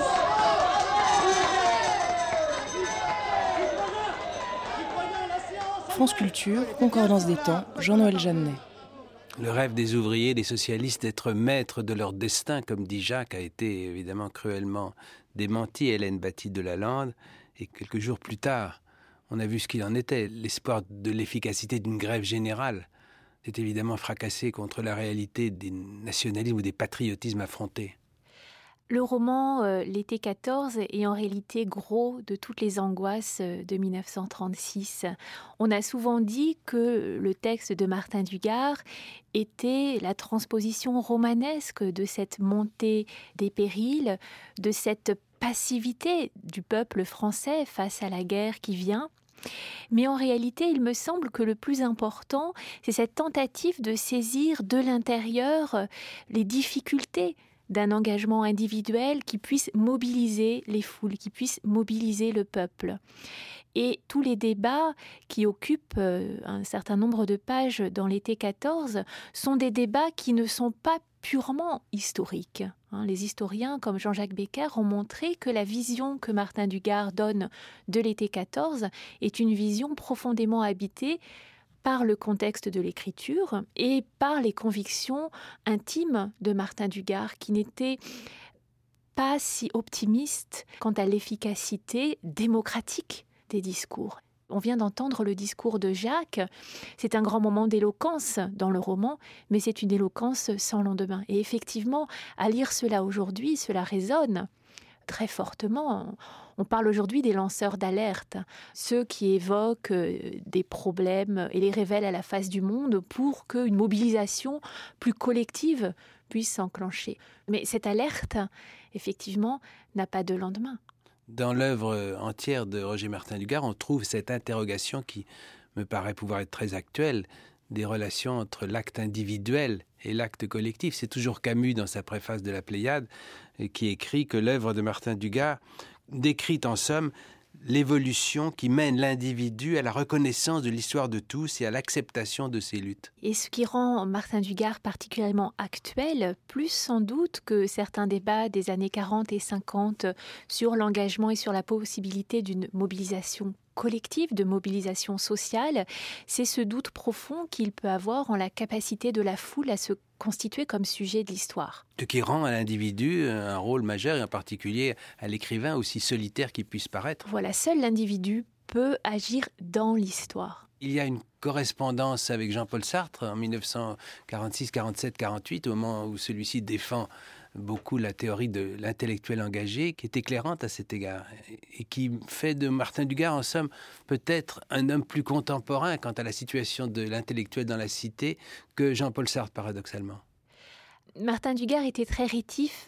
France Culture, Concordance des temps, Jean-Noël Jeannet. Le rêve des ouvriers, des socialistes d'être maîtres de leur destin, comme dit Jacques, a été évidemment cruellement démenti. Hélène Batty de Lalande. Et quelques jours plus tard, on a vu ce qu'il en était. L'espoir de l'efficacité d'une grève générale s'est évidemment fracassé contre la réalité des nationalismes ou des patriotismes affrontés. Le roman L'été 14 est en réalité gros de toutes les angoisses de 1936. On a souvent dit que le texte de Martin Dugard était la transposition romanesque de cette montée des périls, de cette passivité du peuple français face à la guerre qui vient. Mais en réalité, il me semble que le plus important, c'est cette tentative de saisir de l'intérieur les difficultés d'un engagement individuel qui puisse mobiliser les foules, qui puisse mobiliser le peuple. Et tous les débats qui occupent un certain nombre de pages dans l'été 14 sont des débats qui ne sont pas purement historiques. Les historiens comme Jean-Jacques Becker ont montré que la vision que Martin Dugard donne de l'été 14 est une vision profondément habitée par le contexte de l'écriture et par les convictions intimes de Martin Dugard, qui n'était pas si optimiste quant à l'efficacité démocratique des discours. On vient d'entendre le discours de Jacques. C'est un grand moment d'éloquence dans le roman, mais c'est une éloquence sans lendemain. Et effectivement, à lire cela aujourd'hui, cela résonne très fortement. On parle aujourd'hui des lanceurs d'alerte, ceux qui évoquent des problèmes et les révèlent à la face du monde pour qu'une mobilisation plus collective puisse s'enclencher. Mais cette alerte, effectivement, n'a pas de lendemain. Dans l'œuvre entière de Roger Martin Dugard, on trouve cette interrogation qui me paraît pouvoir être très actuelle, des relations entre l'acte individuel et l'acte collectif. C'est toujours Camus, dans sa préface de la Pléiade, qui écrit que l'œuvre de Martin Dugard décrit en somme l'évolution qui mène l'individu à la reconnaissance de l'histoire de tous et à l'acceptation de ses luttes. Et ce qui rend Martin Dugard particulièrement actuel, plus sans doute que certains débats des années 40 et 50 sur l'engagement et sur la possibilité d'une mobilisation collective, de mobilisation sociale, c'est ce doute profond qu'il peut avoir en la capacité de la foule à se constituer comme sujet de l'histoire. Ce qui rend à l'individu un rôle majeur, et en particulier à l'écrivain, aussi solitaire qu'il puisse paraître. Voilà, seul l'individu peut agir dans l'histoire. Il y a une correspondance avec Jean-Paul Sartre en 1946, 47, 48, au moment où celui-ci défend beaucoup la théorie de l'intellectuel engagé, qui est éclairante à cet égard, et qui fait de Martin Dugard, en somme, peut-être un homme plus contemporain quant à la situation de l'intellectuel dans la cité que Jean-Paul Sartre, paradoxalement. Martin Dugard était très rétif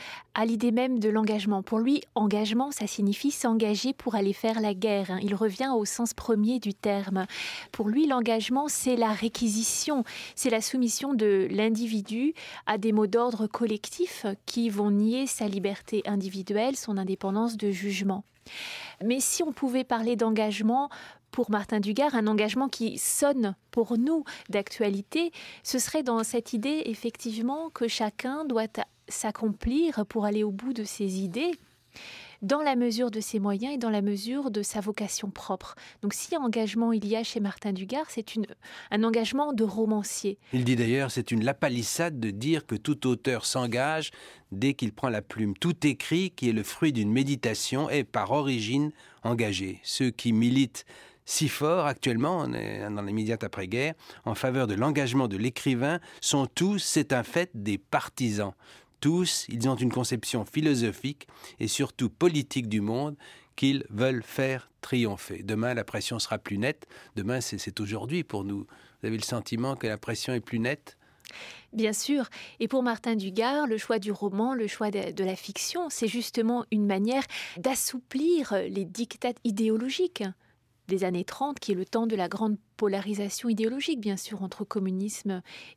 à l'idée même de l'engagement. Pour lui, engagement, ça signifie s'engager pour aller faire la guerre. Il revient au sens premier du terme. Pour lui, l'engagement, c'est la réquisition, c'est la soumission de l'individu à des mots d'ordre collectifs qui vont nier sa liberté individuelle, son indépendance de jugement. Mais si on pouvait parler d'engagement, pour Martin Dugard, un engagement qui sonne pour nous d'actualité, ce serait dans cette idée effectivement que chacun doit s'accomplir pour aller au bout de ses idées, dans la mesure de ses moyens et dans la mesure de sa vocation propre. Donc si engagement il y a chez Martin Dugard, c'est un engagement de romancier. Il dit d'ailleurs, c'est une lapalissade de dire que tout auteur s'engage dès qu'il prend la plume. Tout écrit qui est le fruit d'une méditation est par origine engagé. Ceux qui militent si fort actuellement, on est dans l'immédiate après-guerre, en faveur de l'engagement de l'écrivain, sont tous, c'est un fait, des partisans. Tous, ils ont une conception philosophique et surtout politique du monde qu'ils veulent faire triompher. Demain, la pression sera plus nette. Demain, c'est aujourd'hui pour nous. Vous avez le sentiment que la pression est plus nette ? Bien sûr. Et pour Martin Dugard, le choix du roman, le choix de la fiction, c'est justement une manière d'assouplir les dictats idéologiques des années 30, qui est le temps de la grande polarisation idéologique, bien sûr, entre communisme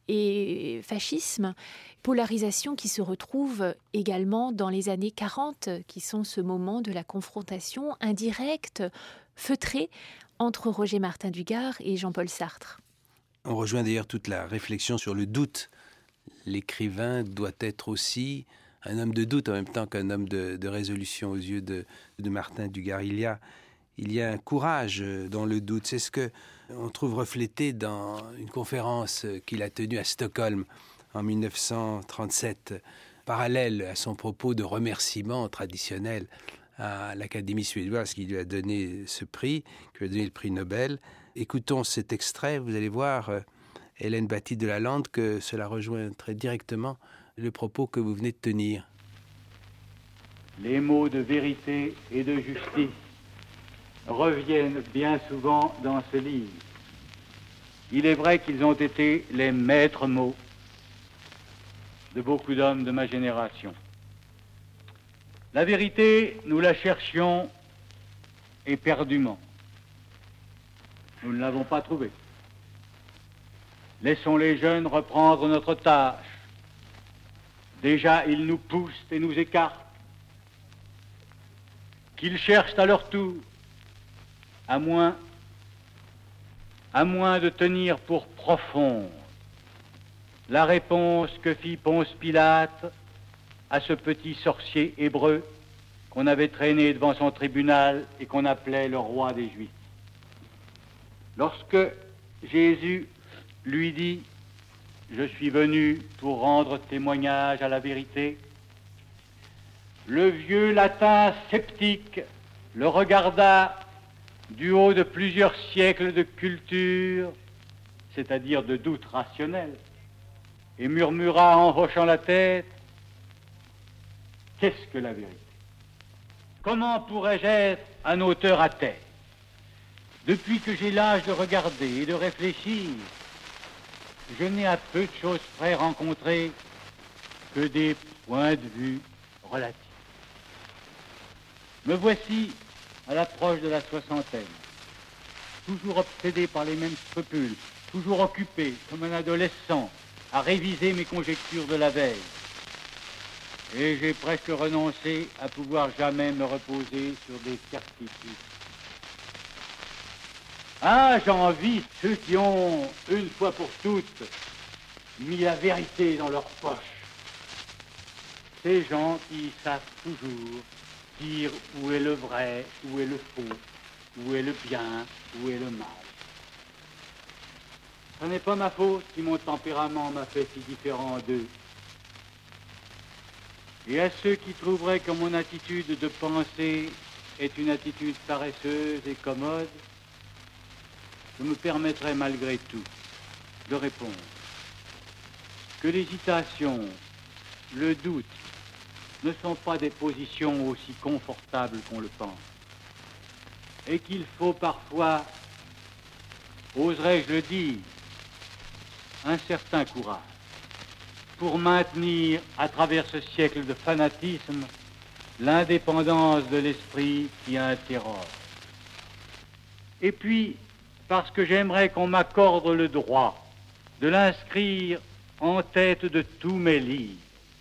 et fascisme. Polarisation qui se retrouve également dans les années 40, qui sont ce moment de la confrontation indirecte, feutrée, entre Roger Martin Dugard et Jean-Paul Sartre. On rejoint d'ailleurs toute la réflexion sur le doute. L'écrivain doit être aussi un homme de doute en même temps qu'un homme de résolution aux yeux de Martin Dugard. Il y a un courage dans le doute. C'est ce qu'on trouve reflété dans une conférence qu'il a tenue à Stockholm en 1937, parallèle à son propos de remerciement traditionnel à l'Académie suédoise qui lui a donné ce prix, qui lui a donné le prix Nobel. Écoutons cet extrait, vous allez voir, Hélène Batty de Lalande, que cela rejoint très directement le propos que vous venez de tenir. Les mots de vérité et de justice reviennent bien souvent dans ce livre. Il est vrai qu'ils ont été les maîtres mots de beaucoup d'hommes de ma génération. La vérité, nous la cherchions éperdument. Nous ne l'avons pas trouvée. Laissons les jeunes reprendre notre tâche. Déjà, ils nous poussent et nous écartent. Qu'ils cherchent à leur tour, à moins de tenir pour profonde la réponse que fit Ponce Pilate à ce petit sorcier hébreu qu'on avait traîné devant son tribunal et qu'on appelait le roi des Juifs. Lorsque Jésus lui dit « Je suis venu pour rendre témoignage à la vérité », le vieux latin sceptique le regarda du haut de plusieurs siècles de culture, c'est-à-dire de doute rationnel, et murmura en hochant la tête, « Qu'est-ce que la vérité? Comment pourrais-je être un auteur athée? Depuis que j'ai l'âge de regarder et de réfléchir, je n'ai à peu de choses près rencontré que des points de vue relatifs. Me voici à l'approche de la soixantaine, toujours obsédé par les mêmes scrupules, toujours occupé, comme un adolescent, à réviser mes conjectures de la veille. Et j'ai presque renoncé à pouvoir jamais me reposer sur des certitudes. Ah, j'envie ceux qui ont, une fois pour toutes, mis la vérité dans leur poche. Ces gens qui savent toujours dire où est le vrai, où est le faux, où est le bien, où est le mal. Ce n'est pas ma faute si mon tempérament m'a fait si différent d'eux. Et à ceux qui trouveraient que mon attitude de pensée est une attitude paresseuse et commode, je me permettrai malgré tout de répondre que l'hésitation, le doute ne sont pas des positions aussi confortables qu'on le pense et qu'il faut parfois, oserais-je le dire, un certain courage pour maintenir, à travers ce siècle de fanatisme, l'indépendance de l'esprit qui interroge. Et puis, parce que j'aimerais qu'on m'accorde le droit de l'inscrire en tête de tous mes livres.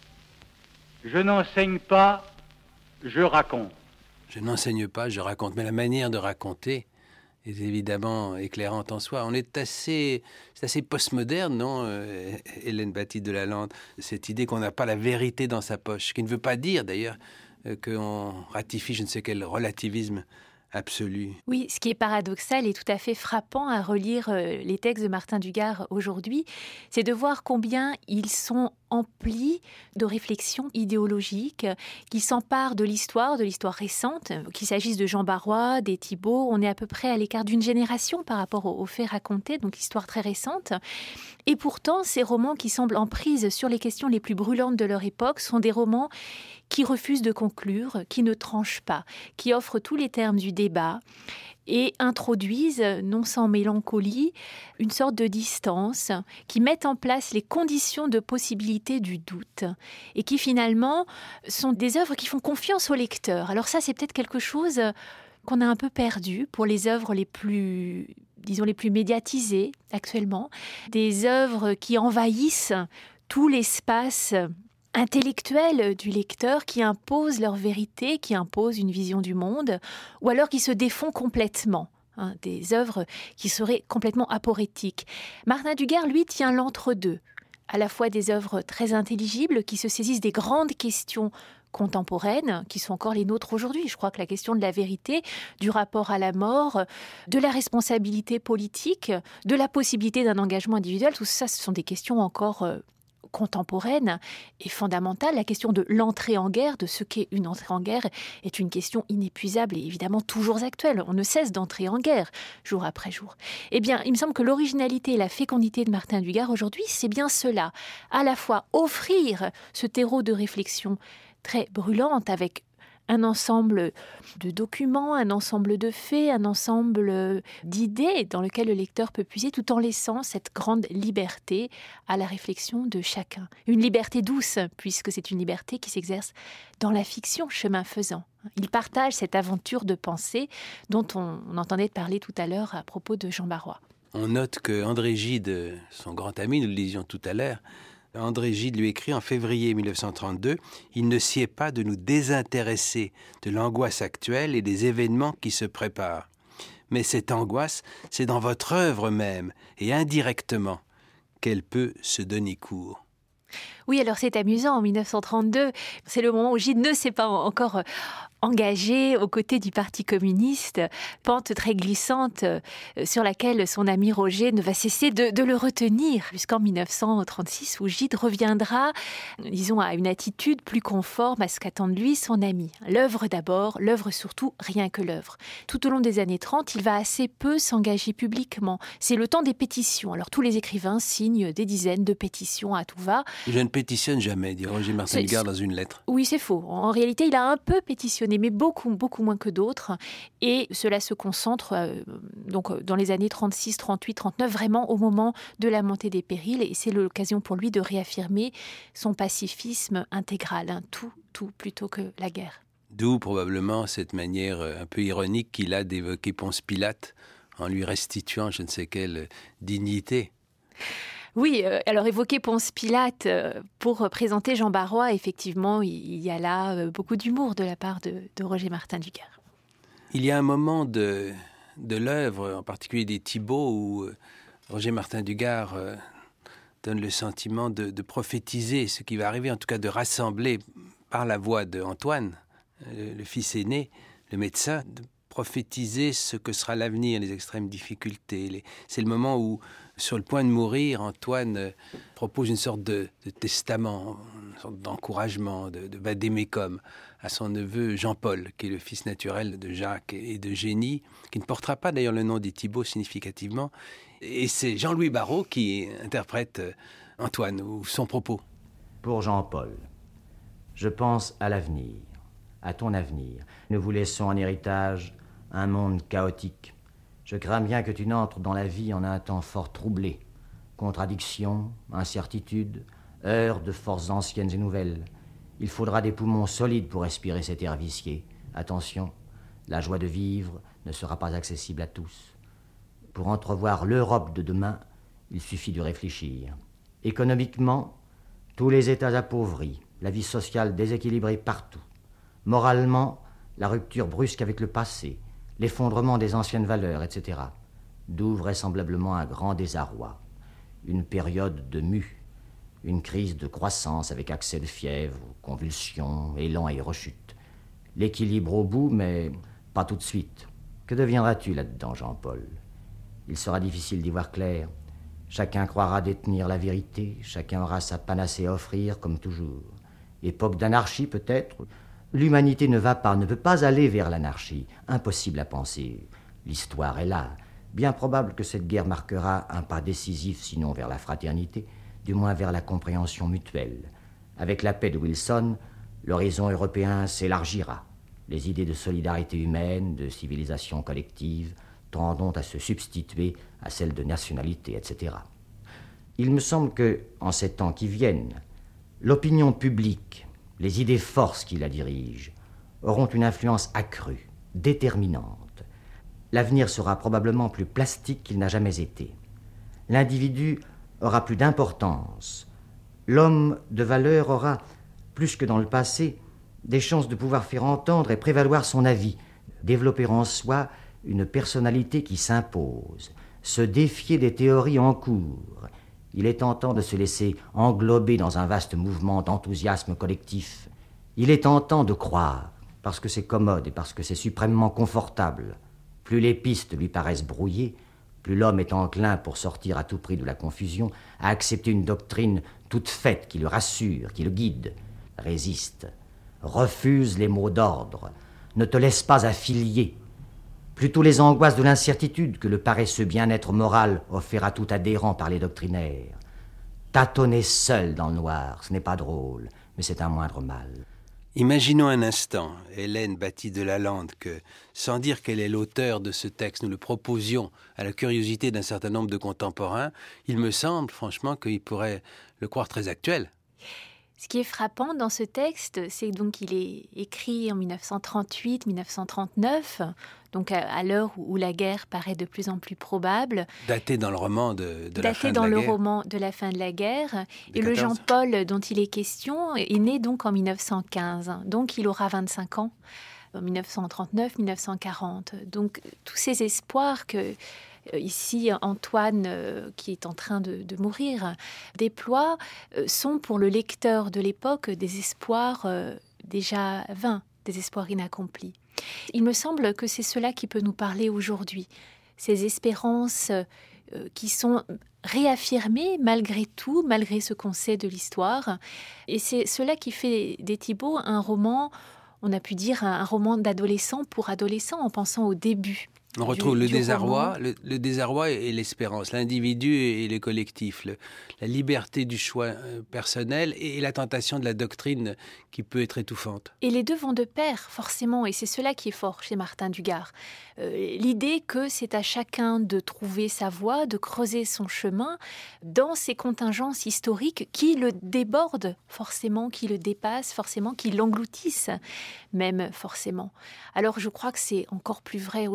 Je n'enseigne pas, je raconte. Je n'enseigne pas, je raconte. Mais la manière de raconter est évidemment éclairante en soi. C'est assez postmoderne, non, Hélène Baptiste de Lalande, cette idée qu'on n'a pas la vérité dans sa poche, ce qui ne veut pas dire d'ailleurs qu'on ratifie je ne sais quel relativisme absolu. Oui, ce qui est paradoxal et tout à fait frappant à relire les textes de Martin Dugard aujourd'hui, c'est de voir combien ils sont emplis de réflexions idéologiques qui s'emparent de l'histoire récente, qu'il s'agisse de Jean Barrois, des Thibault. On est à peu près à l'écart d'une génération par rapport aux faits racontés, donc l'histoire très récente. Et pourtant, ces romans qui semblent en prise sur les questions les plus brûlantes de leur époque sont des romans qui refusent de conclure, qui ne tranchent pas, qui offrent tous les termes du débat et introduisent, non sans mélancolie, une sorte de distance, qui mettent en place les conditions de possibilité du doute et qui finalement sont des œuvres qui font confiance au lecteur. Alors ça, c'est peut-être quelque chose qu'on a un peu perdu pour les œuvres les plus médiatisées actuellement, des œuvres qui envahissent tout l'espace intellectuels du lecteur, qui imposent leur vérité, qui imposent une vision du monde, ou alors qui se défont complètement, des œuvres qui seraient complètement aporétiques. Martin Dugard, lui, tient l'entre-deux, à la fois des œuvres très intelligibles qui se saisissent des grandes questions contemporaines, qui sont encore les nôtres aujourd'hui. Je crois que la question de la vérité, du rapport à la mort, de la responsabilité politique, de la possibilité d'un engagement individuel, tout ça, ce sont des questions encore contemporaine et fondamentale. La question de l'entrée en guerre, de ce qu'est une entrée en guerre, est une question inépuisable et évidemment toujours actuelle. On ne cesse d'entrer en guerre, jour après jour. Eh bien, il me semble que l'originalité et la fécondité de Martin Dugard aujourd'hui, c'est bien cela. À la fois offrir ce terreau de réflexion très brûlante avec un ensemble de documents, un ensemble de faits, un ensemble d'idées dans lequel le lecteur peut puiser, tout en laissant cette grande liberté à la réflexion de chacun. Une liberté douce, puisque c'est une liberté qui s'exerce dans la fiction, chemin faisant. Il partage cette aventure de pensée dont on entendait parler tout à l'heure à propos de Jean Barrois. On note que André Gide, son grand ami, nous le disions tout à l'heure, André Gide lui écrit en février 1932 « Il ne sied pas de nous désintéresser de l'angoisse actuelle et des événements qui se préparent. Mais cette angoisse, c'est dans votre œuvre même, et indirectement, qu'elle peut se donner cours. » Oui, alors c'est amusant, en 1932, c'est le moment où Gide ne s'est pas encore engagé aux côtés du Parti communiste, pente très glissante sur laquelle son ami Roger ne va cesser de le retenir jusqu'en 1936 où Gide reviendra, disons, à une attitude plus conforme à ce qu'attend de lui son ami. L'œuvre d'abord, l'œuvre surtout, rien que l'œuvre. Tout au long des années 30, il va assez peu s'engager publiquement. C'est le temps des pétitions. Alors tous les écrivains signent des dizaines de pétitions à tout va. Je ne pétitionne jamais, dit Roger Martin Dugard dans une lettre. Oui, c'est faux. En réalité, il a un peu pétitionné, mais beaucoup moins que d'autres. Et cela se concentre donc dans les années 36, 38, 39, vraiment au moment de la montée des périls. Et c'est l'occasion pour lui de réaffirmer son pacifisme intégral, tout plutôt que la guerre. D'où probablement cette manière un peu ironique qu'il a d'évoquer Ponce Pilate en lui restituant je ne sais quelle dignité. Oui, alors évoquer Ponce Pilate pour présenter Jean Barrois, effectivement, il y a là beaucoup d'humour de la part de Roger Martin du Gard. Il y a un moment de l'œuvre, en particulier des Thibaux, où Roger Martin du Gard donne le sentiment de prophétiser ce qui va arriver, en tout cas de rassembler par la voix d'Antoine, le fils aîné, le médecin, de prophétiser ce que sera l'avenir, les extrêmes difficultés. C'est le moment où, sur le point de mourir, Antoine propose une sorte de testament, une sorte d'encouragement, de vade-mecum à son neveu Jean-Paul, qui est le fils naturel de Jacques et de Génie, qui ne portera pas d'ailleurs le nom des Thibaux significativement. Et c'est Jean-Louis Barrault qui interprète Antoine, ou son propos. Pour Jean-Paul, je pense à l'avenir, à ton avenir. Nous vous laissons en héritage un monde chaotique. Je crains bien que tu n'entres dans la vie en un temps fort troublé. Contradictions, incertitudes, heurts de forces anciennes et nouvelles. Il faudra des poumons solides pour respirer cet air vicié. Attention, la joie de vivre ne sera pas accessible à tous. Pour entrevoir l'Europe de demain, il suffit de réfléchir. Économiquement, tous les États appauvris, la vie sociale déséquilibrée partout. Moralement, la rupture brusque avec le passé, l'effondrement des anciennes valeurs, etc. D'où vraisemblablement un grand désarroi, une période de mue, une crise de croissance avec accès de fièvre, convulsions, élan et rechute. L'équilibre au bout, mais pas tout de suite. Que deviendras-tu là-dedans, Jean-Paul ? Il sera difficile d'y voir clair. Chacun croira détenir la vérité, chacun aura sa panacée à offrir, comme toujours. Époque d'anarchie, peut-être. L'humanité ne peut pas aller vers l'anarchie. Impossible à penser. L'histoire est là. Bien probable que cette guerre marquera un pas décisif, sinon vers la fraternité, du moins vers la compréhension mutuelle. Avec la paix de Wilson, l'horizon européen s'élargira. Les idées de solidarité humaine, de civilisation collective, tendront à se substituer à celles de nationalité, etc. Il me semble que, en ces temps qui viennent, l'opinion publique, les idées forces qui la dirigent, auront une influence accrue, déterminante. L'avenir sera probablement plus plastique qu'il n'a jamais été. L'individu aura plus d'importance. L'homme de valeur aura, plus que dans le passé, des chances de pouvoir faire entendre et prévaloir son avis, développer en soi une personnalité qui s'impose, se défier des théories en cours. Il est tentant de se laisser englober dans un vaste mouvement d'enthousiasme collectif. Il est tentant de croire, parce que c'est commode et parce que c'est suprêmement confortable. Plus les pistes lui paraissent brouillées, plus l'homme est enclin, pour sortir à tout prix de la confusion, à accepter une doctrine toute faite qui le rassure, qui le guide. Résiste. Refuse les mots d'ordre. Ne te laisse pas affilier. Plutôt les angoisses de l'incertitude que le paresseux bien-être moral offert à tout adhérent par les doctrinaires. Tâtonner seul dans le noir, ce n'est pas drôle, mais c'est un moindre mal. Imaginons un instant, Hélène Batty de Lalande, que, sans dire qu'elle est l'auteur de ce texte, nous le proposions à la curiosité d'un certain nombre de contemporains, il me semble, franchement, qu'ils pourraient le croire très actuel. Ce qui est frappant dans ce texte, c'est donc qu'il est écrit en 1938-1939, donc à l'heure où la guerre paraît de plus en plus probable. Daté dans le roman de la fin de la guerre. Daté dans le roman de la fin de la guerre. Et le Jean-Paul dont il est question est né donc en 1915, donc il aura 25 ans, en 1939-1940. Donc tous ces espoirs que... Ici, Antoine, qui est en train de mourir, déploie, sont pour le lecteur de l'époque des espoirs déjà vains, des espoirs inaccomplis. Il me semble que c'est cela qui peut nous parler aujourd'hui, ces espérances qui sont réaffirmées malgré tout, malgré ce qu'on sait de l'histoire. Et c'est cela qui fait des Thibaux un roman, on a pu dire un roman d'adolescent pour adolescent, en pensant au début. On retrouve le désarroi, le désarroi et l'espérance, l'individu et le collectif, la liberté du choix personnel et la tentation de la doctrine qui peut être étouffante. Et les deux vont de pair, forcément, et c'est cela qui est fort chez Martin du Gard. L'idée que c'est à chacun de trouver sa voie, de creuser son chemin dans ces contingences historiques qui le débordent forcément, qui le dépassent forcément, qui l'engloutissent même forcément. Alors je crois que c'est encore plus vrai aujourd'hui,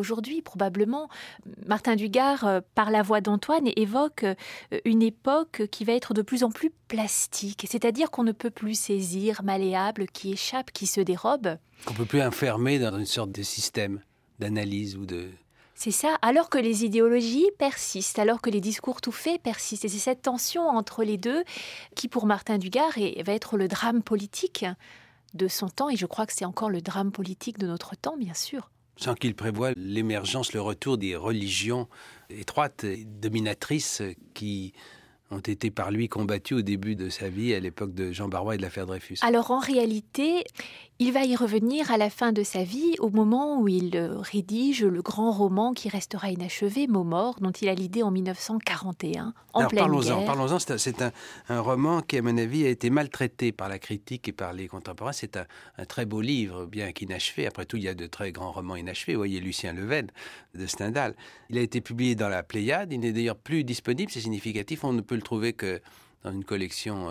probablement. Martin Dugard, par la voix d'Antoine, évoque une époque qui va être de plus en plus plastique, c'est-à-dire qu'on ne peut plus saisir, malléable, qui échappe, qui se dérobe. Qu'on ne peut plus enfermer dans une sorte de système d'analyse ou de... C'est ça, alors que les idéologies persistent, alors que les discours tout faits persistent. Et c'est cette tension entre les deux qui, pour Martin Dugard, va être le drame politique de son temps. Et je crois que c'est encore le drame politique de notre temps, bien sûr. Sans qu'il prévoie l'émergence, le retour des religions étroites et dominatrices qui ont été par lui combattues au début de sa vie, à l'époque de Jean Barrois et de l'affaire Dreyfus. Alors en réalité, il va y revenir à la fin de sa vie, au moment où il rédige le grand roman qui restera inachevé, Montmort, dont il a l'idée en 1941, en pleine guerre. Parlons-en, c'est un roman qui, à mon avis, a été maltraité par la critique et par les contemporains. C'est un très beau livre, bien qu'inachevé. Après tout, il y a de très grands romans inachevés. Vous voyez Lucien Leven de Stendhal. Il a été publié dans la Pléiade. Il n'est d'ailleurs plus disponible, c'est significatif. On ne peut le trouver que dans une collection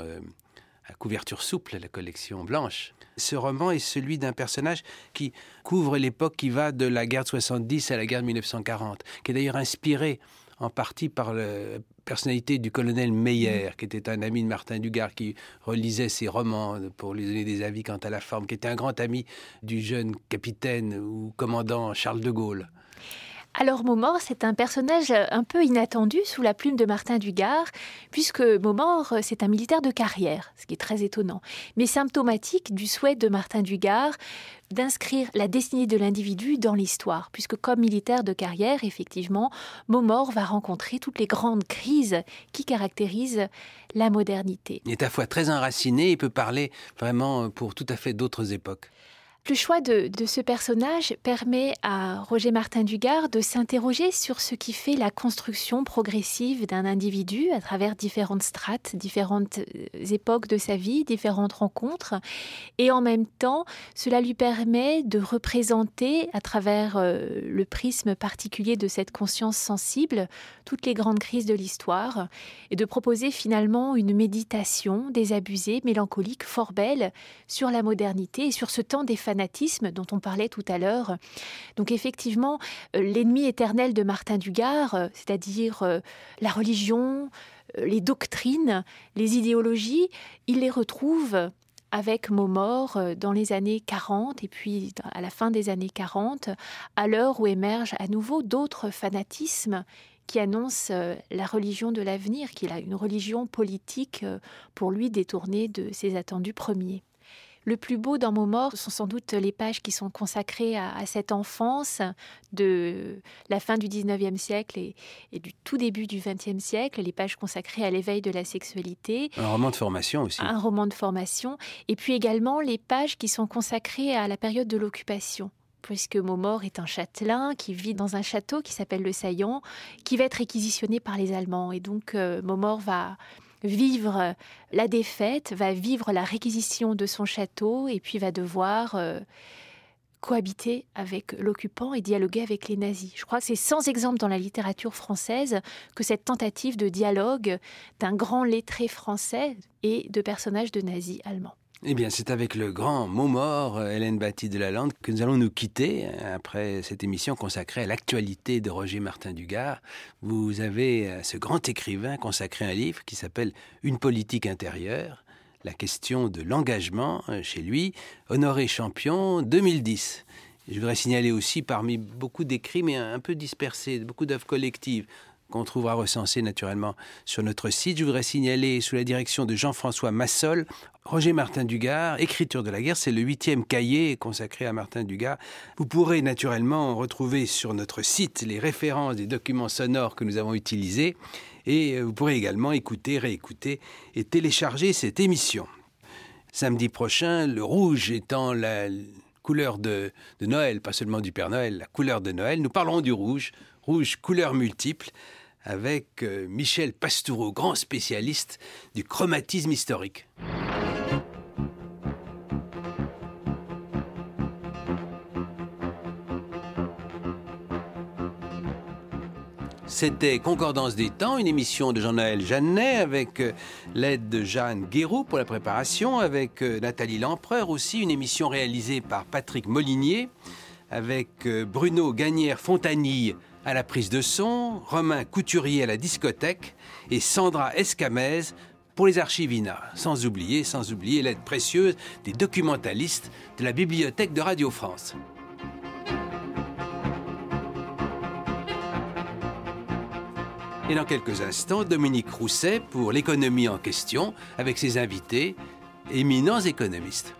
à couverture souple, la collection blanche. Ce roman est celui d'un personnage qui couvre l'époque qui va de la guerre de 70 à la guerre de 1940, qui est d'ailleurs inspiré en partie par la personnalité du colonel Meyer, qui était un ami de Martin Dugard, qui relisait ses romans pour lui donner des avis quant à la forme, qui était un grand ami du jeune capitaine ou commandant Charles de Gaulle. Alors Montmort, c'est un personnage un peu inattendu sous la plume de Martin Dugard, puisque Montmort, c'est un militaire de carrière, ce qui est très étonnant, mais symptomatique du souhait de Martin Dugard d'inscrire la destinée de l'individu dans l'histoire, puisque comme militaire de carrière, effectivement, Montmort va rencontrer toutes les grandes crises qui caractérisent la modernité. Il est à la fois très enraciné, il peut parler vraiment pour tout à fait d'autres époques. Le choix de ce personnage permet à Roger Martin Dugard de s'interroger sur ce qui fait la construction progressive d'un individu à travers différentes strates, différentes époques de sa vie, différentes rencontres. Et en même temps, cela lui permet de représenter à travers le prisme particulier de cette conscience sensible toutes les grandes crises de l'histoire et de proposer finalement une méditation désabusée, mélancolique, fort belle sur la modernité et sur ce temps des fanatisme dont on parlait tout à l'heure. Donc effectivement, l'ennemi éternel de Martin Dugard, c'est-à-dire la religion, les doctrines, les idéologies, il les retrouve avec Montmort dans les années 40 et puis à la fin des années 40, à l'heure où émergent à nouveau d'autres fanatismes qui annoncent la religion de l'avenir, qui est une religion politique pour lui détournée de ses attendus premiers. Le plus beau dans Montmort sont sans doute les pages qui sont consacrées à cette enfance de la fin du XIXe siècle et du tout début du XXe siècle, les pages consacrées à l'éveil de la sexualité. Un roman de formation aussi. Un roman de formation. Et puis également les pages qui sont consacrées à la période de l'occupation. Puisque Montmort est un châtelain qui vit dans un château qui s'appelle le Saillant, qui va être réquisitionné par les Allemands. Et donc Montmort va vivre la défaite, va vivre la réquisition de son château et puis va devoir cohabiter avec l'occupant et dialoguer avec les nazis. Je crois que c'est sans exemple dans la littérature française que cette tentative de dialogue d'un grand lettré français et de personnages de nazis allemands. Eh bien, c'est avec le grand Montmort, Hélène Batty de Lalande, que nous allons nous quitter après cette émission consacrée à l'actualité de Roger Martin Dugard. Vous avez à ce grand écrivain consacré un livre qui s'appelle « Une politique intérieure », la question de l'engagement chez lui, Honoré Champion, 2010. Je voudrais signaler aussi, parmi beaucoup d'écrits, mais un peu dispersés, beaucoup d'œuvres collectives, qu'on trouvera recensées naturellement sur notre site. Je voudrais signaler, sous la direction de Jean-François Massol, Roger Martin Dugard, Écriture de la guerre, c'est le 8e cahier consacré à Martin Dugard. Vous pourrez naturellement retrouver sur notre site les références des documents sonores que nous avons utilisés et vous pourrez également écouter, réécouter et télécharger cette émission. Samedi prochain, le rouge étant la couleur de Noël, pas seulement du Père Noël, la couleur de Noël, nous parlerons du rouge, rouge couleur multiple, avec Michel Pastoureau, grand spécialiste du chromatisme historique. C'était Concordance des temps, une émission de Jean-Noël Jeannet avec l'aide de Jeanne Guéroux pour la préparation, avec Nathalie Lempereur aussi, une émission réalisée par Patrick Molinier, avec Bruno Gagnère-Fontanille à la prise de son, Romain Couturier à la discothèque et Sandra Escamez pour les archives INA. Sans oublier l'aide précieuse des documentalistes de la bibliothèque de Radio France. Et dans quelques instants, Dominique Rousset pour l'économie en question avec ses invités, éminents économistes.